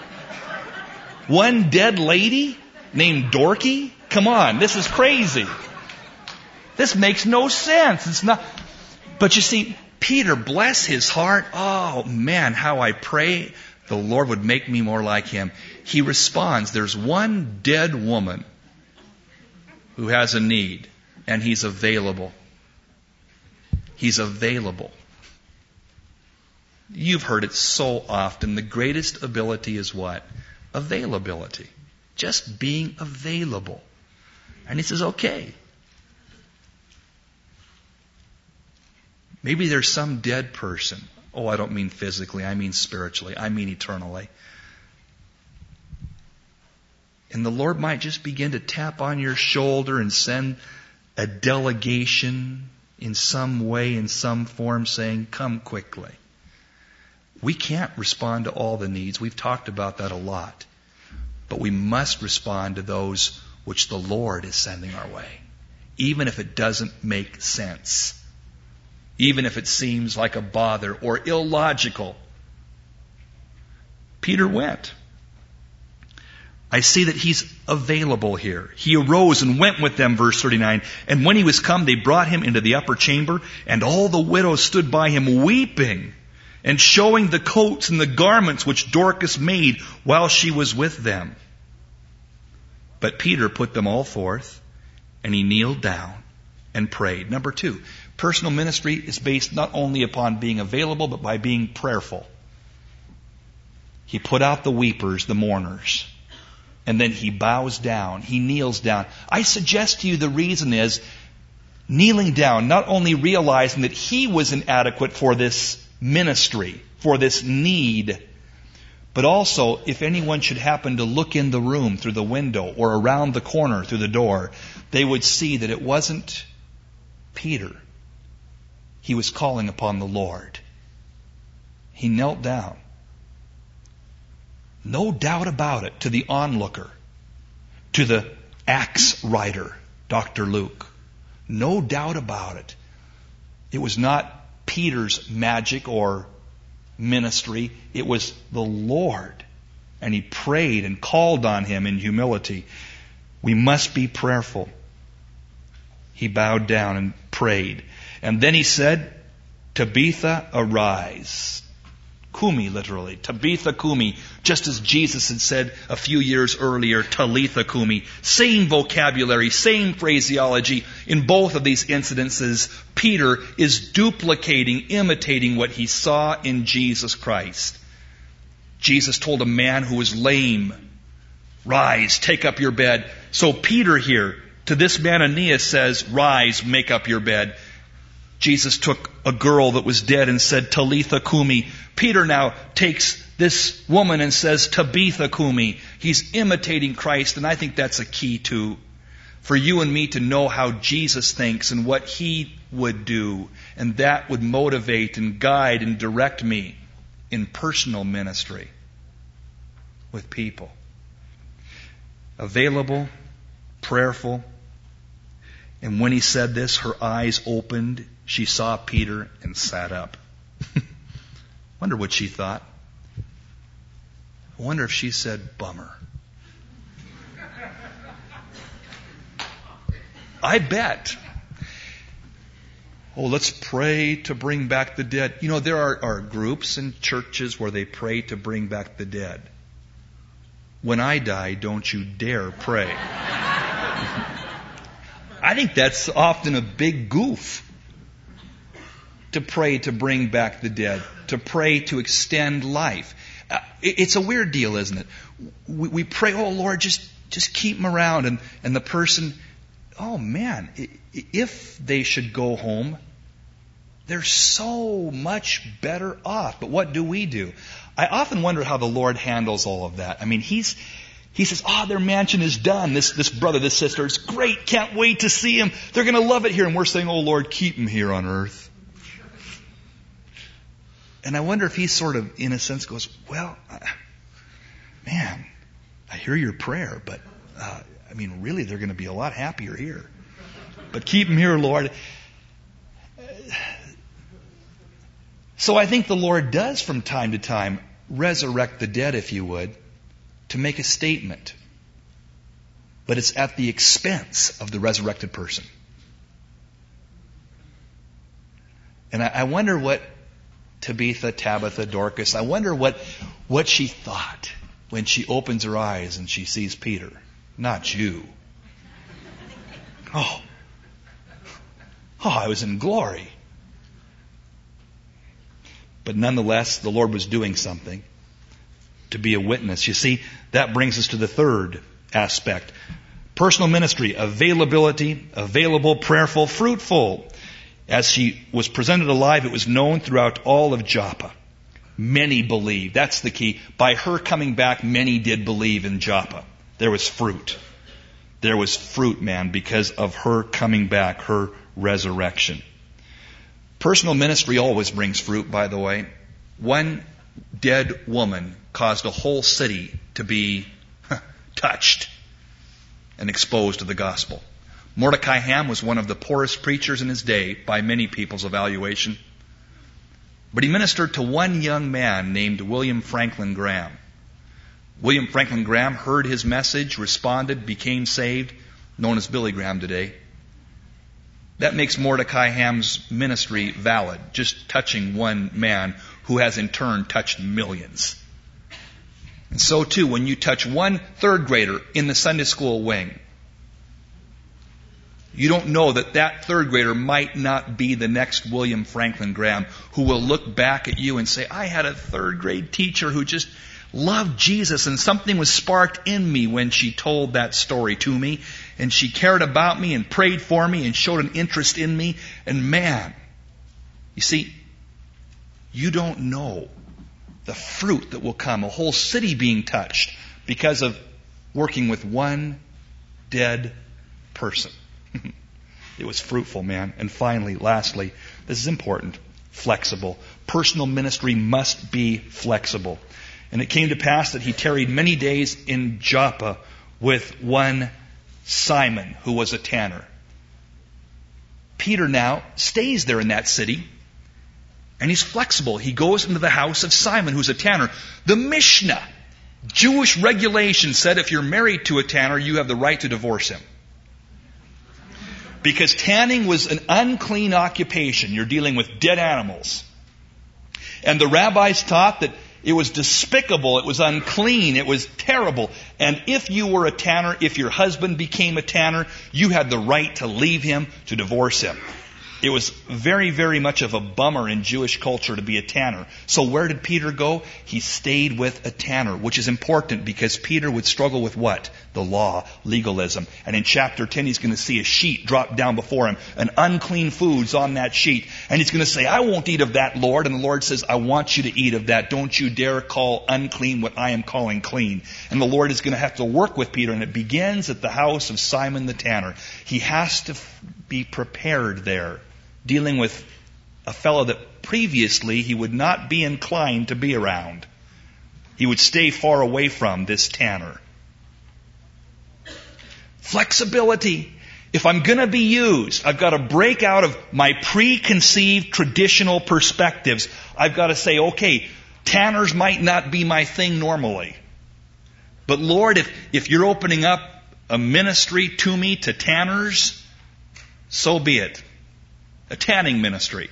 Speaker 1: One dead lady named Dorky? Come on, this is crazy. This makes no sense. It's not. But you see, Peter, bless his heart. Oh man, how I pray the Lord would make me more like him. He responds, there's one dead woman who has a need, and he's available. He's available. You've heard it so often. The greatest ability is what? Availability. Just being available. And he says, okay. Maybe there's some dead person. Oh, I don't mean physically. I mean spiritually. I mean eternally. And the Lord might just begin to tap on your shoulder and send a delegation in some way, in some form, saying, come quickly. We can't respond to all the needs. We've talked about that a lot. But we must respond to those which the Lord is sending our way. Even if it doesn't make sense. Even if it seems like a bother or illogical. Peter went. I see that he's available here. He arose and went with them, verse 39. And when he was come, they brought him into the upper chamber, and all the widows stood by him weeping, and showing the coats and the garments which Dorcas made while she was with them. But Peter put them all forth, and he kneeled down and prayed. Number 2, personal ministry is based not only upon being available, but by being prayerful. He put out the weepers, the mourners, and then he bows down. He kneels down. I suggest to you the reason is kneeling down, not only realizing that he was inadequate for this ministry, for this need, but also if anyone should happen to look in the room through the window or around the corner through the door, they would see that it wasn't Peter. He was calling upon the Lord. He knelt down. No doubt about it, to the onlooker, to the axe writer, Dr. Luke. No doubt about it. It was not Peter's magic or ministry. It was the Lord. And he prayed and called on him in humility. We must be prayerful. He bowed down and prayed. And then he said, Tabitha, arise. Kumi, literally. Tabitha Kumi. Just as Jesus had said a few years earlier, Talitha Kumi. Same vocabulary, same phraseology. In both of these incidences, Peter is duplicating, imitating what he saw in Jesus Christ. Jesus told a man who was lame, rise, take up your bed. So Peter here, to this man Aeneas says, rise, make up your bed. Jesus took a girl that was dead and said, Talitha Kumi. Peter now takes this woman and says, Tabitha Kumi. He's imitating Christ, and I think that's a key for you and me to know how Jesus thinks and what he would do. And that would motivate and guide and direct me in personal ministry with people. Available, prayerful. And when he said this, her eyes opened. She saw Peter and sat up. Wonder what she thought. I wonder if she said, bummer. I bet. Oh, let's pray to bring back the dead. You know, there are groups and churches where they pray to bring back the dead. When I die, don't you dare pray. I think that's often a big goof. To pray to bring back the dead. To pray to extend life. It's a weird deal, isn't it? We pray, oh Lord, just keep them around. And the person, oh man, if they should go home, they're so much better off. But what do? I often wonder how the Lord handles all of that. I mean, He says, their mansion is done. This brother, this sister, it's great. Can't wait to see him. They're going to love it here. And we're saying, oh Lord, keep them here on earth. And I wonder if He sort of, in a sense, goes, well, man, I hear your prayer, but, really, they're going to be a lot happier here. But keep them here, Lord. So I think the Lord does, from time to time, resurrect the dead, if you would, to make a statement. But it's at the expense of the resurrected person. And I wonder what Tabitha, Dorcas, I wonder what she thought when she opens her eyes and she sees Peter. Not you. Oh, I was in glory. But nonetheless, the Lord was doing something to be a witness. You see, that brings us to the third aspect. Personal ministry, availability, available, prayerful, fruitful. As she was presented alive, it was known throughout all of Joppa. Many believed. That's the key. By her coming back, many did believe in Joppa. There was fruit. There was fruit, man, because of her coming back, her resurrection. Personal ministry always brings fruit, by the way. One dead woman caused a whole city to be touched and exposed to the gospel. Mordecai Ham was one of the poorest preachers in his day by many people's evaluation. But he ministered to one young man named William Franklin Graham. William Franklin Graham heard his message, responded, became saved, known as Billy Graham today. That makes Mordecai Ham's ministry valid, just touching one man who has in turn touched millions. And so too, when you touch one third grader in the Sunday school wing, you don't know that third grader might not be the next William Franklin Graham who will look back at you and say, I had a third grade teacher who just loved Jesus and something was sparked in me when she told that story to me, and she cared about me and prayed for me and showed an interest in me. And man, you see, you don't know the fruit that will come, a whole city being touched because of working with one dead person. It was fruitful, man. And finally, lastly, this is important, flexible. Personal ministry must be flexible. And it came to pass that he tarried many days in Joppa with one Simon, who was a tanner. Peter now stays there in that city, and he's flexible. He goes into the house of Simon, who's a tanner. The Mishnah, Jewish regulation, said if you're married to a tanner, you have the right to divorce him. Because tanning was an unclean occupation. You're dealing with dead animals. And the rabbis taught that it was despicable, it was unclean, it was terrible. And if you were a tanner, if your husband became a tanner, you had the right to leave him, to divorce him. It was very, very much of a bummer in Jewish culture to be a tanner. So where did Peter go? He stayed with a tanner, which is important because Peter would struggle with what? The law, legalism. And in chapter 10, he's going to see a sheet drop down before him, and unclean foods on that sheet. And he's going to say, I won't eat of that, Lord. And the Lord says, I want you to eat of that. Don't you dare call unclean what I am calling clean. And the Lord is going to have to work with Peter. And it begins at the house of Simon the tanner. He has to be prepared there, dealing with a fellow that previously he would not be inclined to be around. He would stay far away from this tanner. Flexibility. If I'm going to be used, I've got to break out of my preconceived traditional perspectives. I've got to say, okay, tanners might not be my thing normally. But Lord, if you're opening up a ministry to me, to tanners, so be it. A tanning ministry.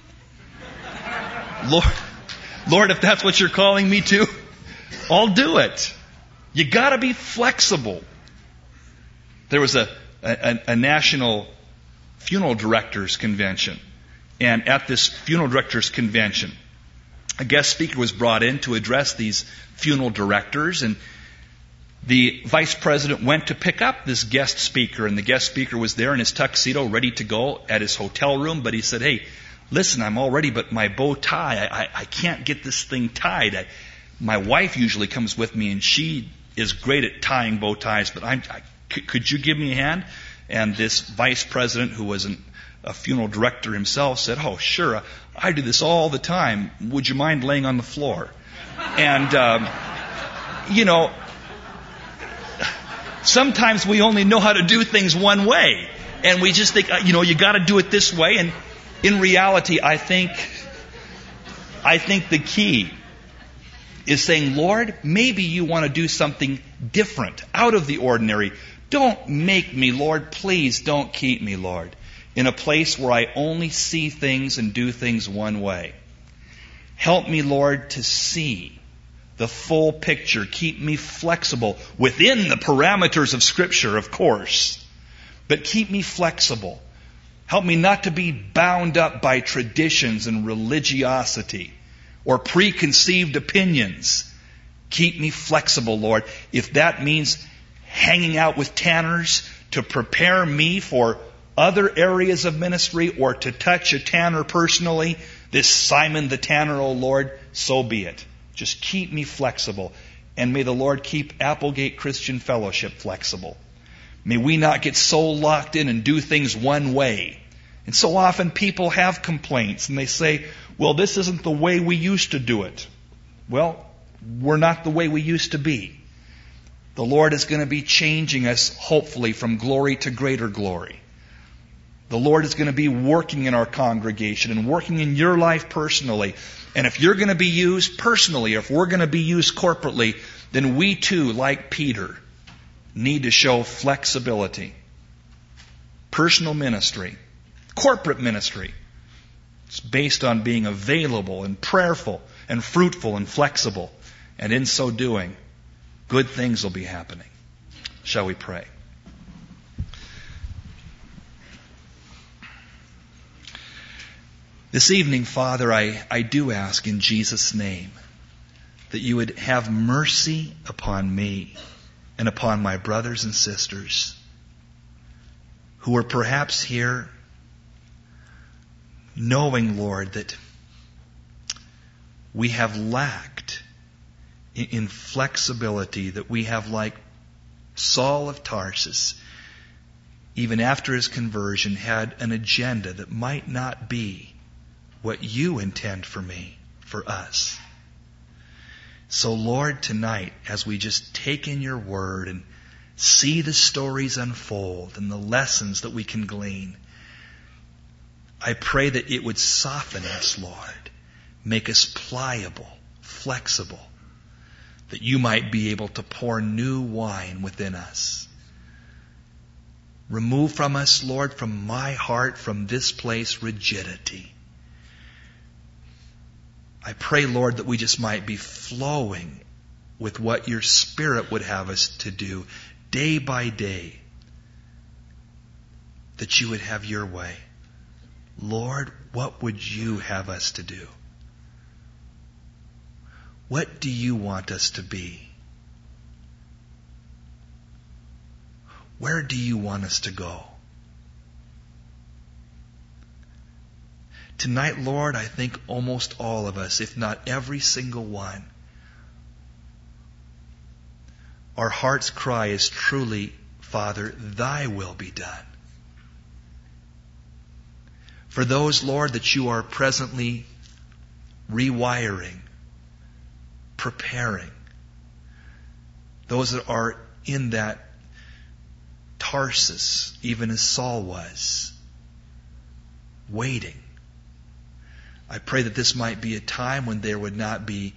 Speaker 1: Lord, if that's what you're calling me to, I'll do it. You gotta be flexible. There was a national funeral directors convention. And at this funeral directors convention, a guest speaker was brought in to address these funeral directors, and the vice president went to pick up this guest speaker, and the guest speaker was there in his tuxedo ready to go at his hotel room, but he said, "Hey, listen, I'm all ready, but my bow tie, I can't get this thing tied. My wife usually comes with me, and she is great at tying bow ties, but could you give me a hand?" And this vice president, who was a funeral director himself, said, "Oh, sure, I do this all the time. Would you mind laying on the floor?" And, sometimes we only know how to do things one way. And we just think, you got to do it this way. And in reality, I think the key is saying, "Lord, maybe you want to do something different, out of the ordinary. Don't make me, Lord. Please don't keep me, Lord, in a place where I only see things and do things one way. Help me, Lord, to see the full picture. Keep me flexible within the parameters of Scripture, of course, but keep me flexible. Help me not to be bound up by traditions and religiosity or preconceived opinions. Keep me flexible, Lord. If that means hanging out with tanners to prepare me for other areas of ministry or to touch a tanner personally, this Simon the Tanner, oh Lord, so be it. Just keep me flexible. And may the Lord keep Applegate Christian Fellowship flexible. May we not get so locked in and do things one way. And so often people have complaints and they say, "Well, this isn't the way we used to do it." Well, we're not the way we used to be. The Lord is going to be changing us, hopefully, from glory to greater glory. The Lord is going to be working in our congregation and working in your life personally. And if you're going to be used personally, if we're going to be used corporately, then we too, like Peter, need to show flexibility. Personal ministry, corporate ministry, it's based on being available and prayerful and fruitful and flexible. And in so doing, good things will be happening. Shall we pray? This evening, Father, I do ask in Jesus' name that you would have mercy upon me and upon my brothers and sisters who are perhaps here knowing, Lord, that we have lacked in flexibility, that we have, like Saul of Tarsus, even after his conversion, had an agenda that might not be what you intend for me, for us. So, Lord, tonight, as we just take in your word and see the stories unfold and the lessons that we can glean, I pray that it would soften us, Lord, make us pliable, flexible, that you might be able to pour new wine within us. Remove from us, Lord, from my heart, from this place, rigidity. I pray, Lord, that we just might be flowing with what your Spirit would have us to do day by day, that you would have your way. Lord, what would you have us to do? What do you want us to be? Where do you want us to go? Tonight, Lord, I think almost all of us, if not every single one, our heart's cry is truly, Father, thy will be done. For those, Lord, that you are presently rewiring, preparing, those that are in that Tarsus, even as Saul was, waiting. I pray that this might be a time when there would not be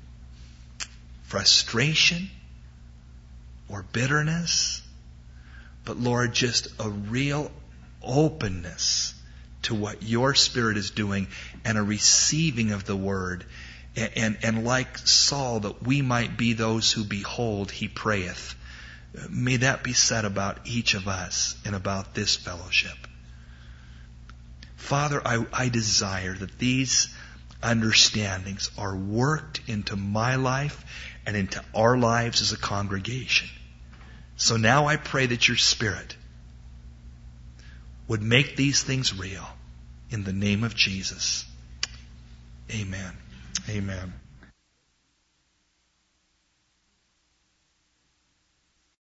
Speaker 1: frustration or bitterness, but Lord, just a real openness to what your Spirit is doing and a receiving of the Word. And like Saul, that we might be those who behold, he prayeth. May that be said about each of us and about this fellowship. Father, I desire that these understandings are worked into my life and into our lives as a congregation. So now I pray that your Spirit would make these things real in the name of Jesus. Amen. Amen.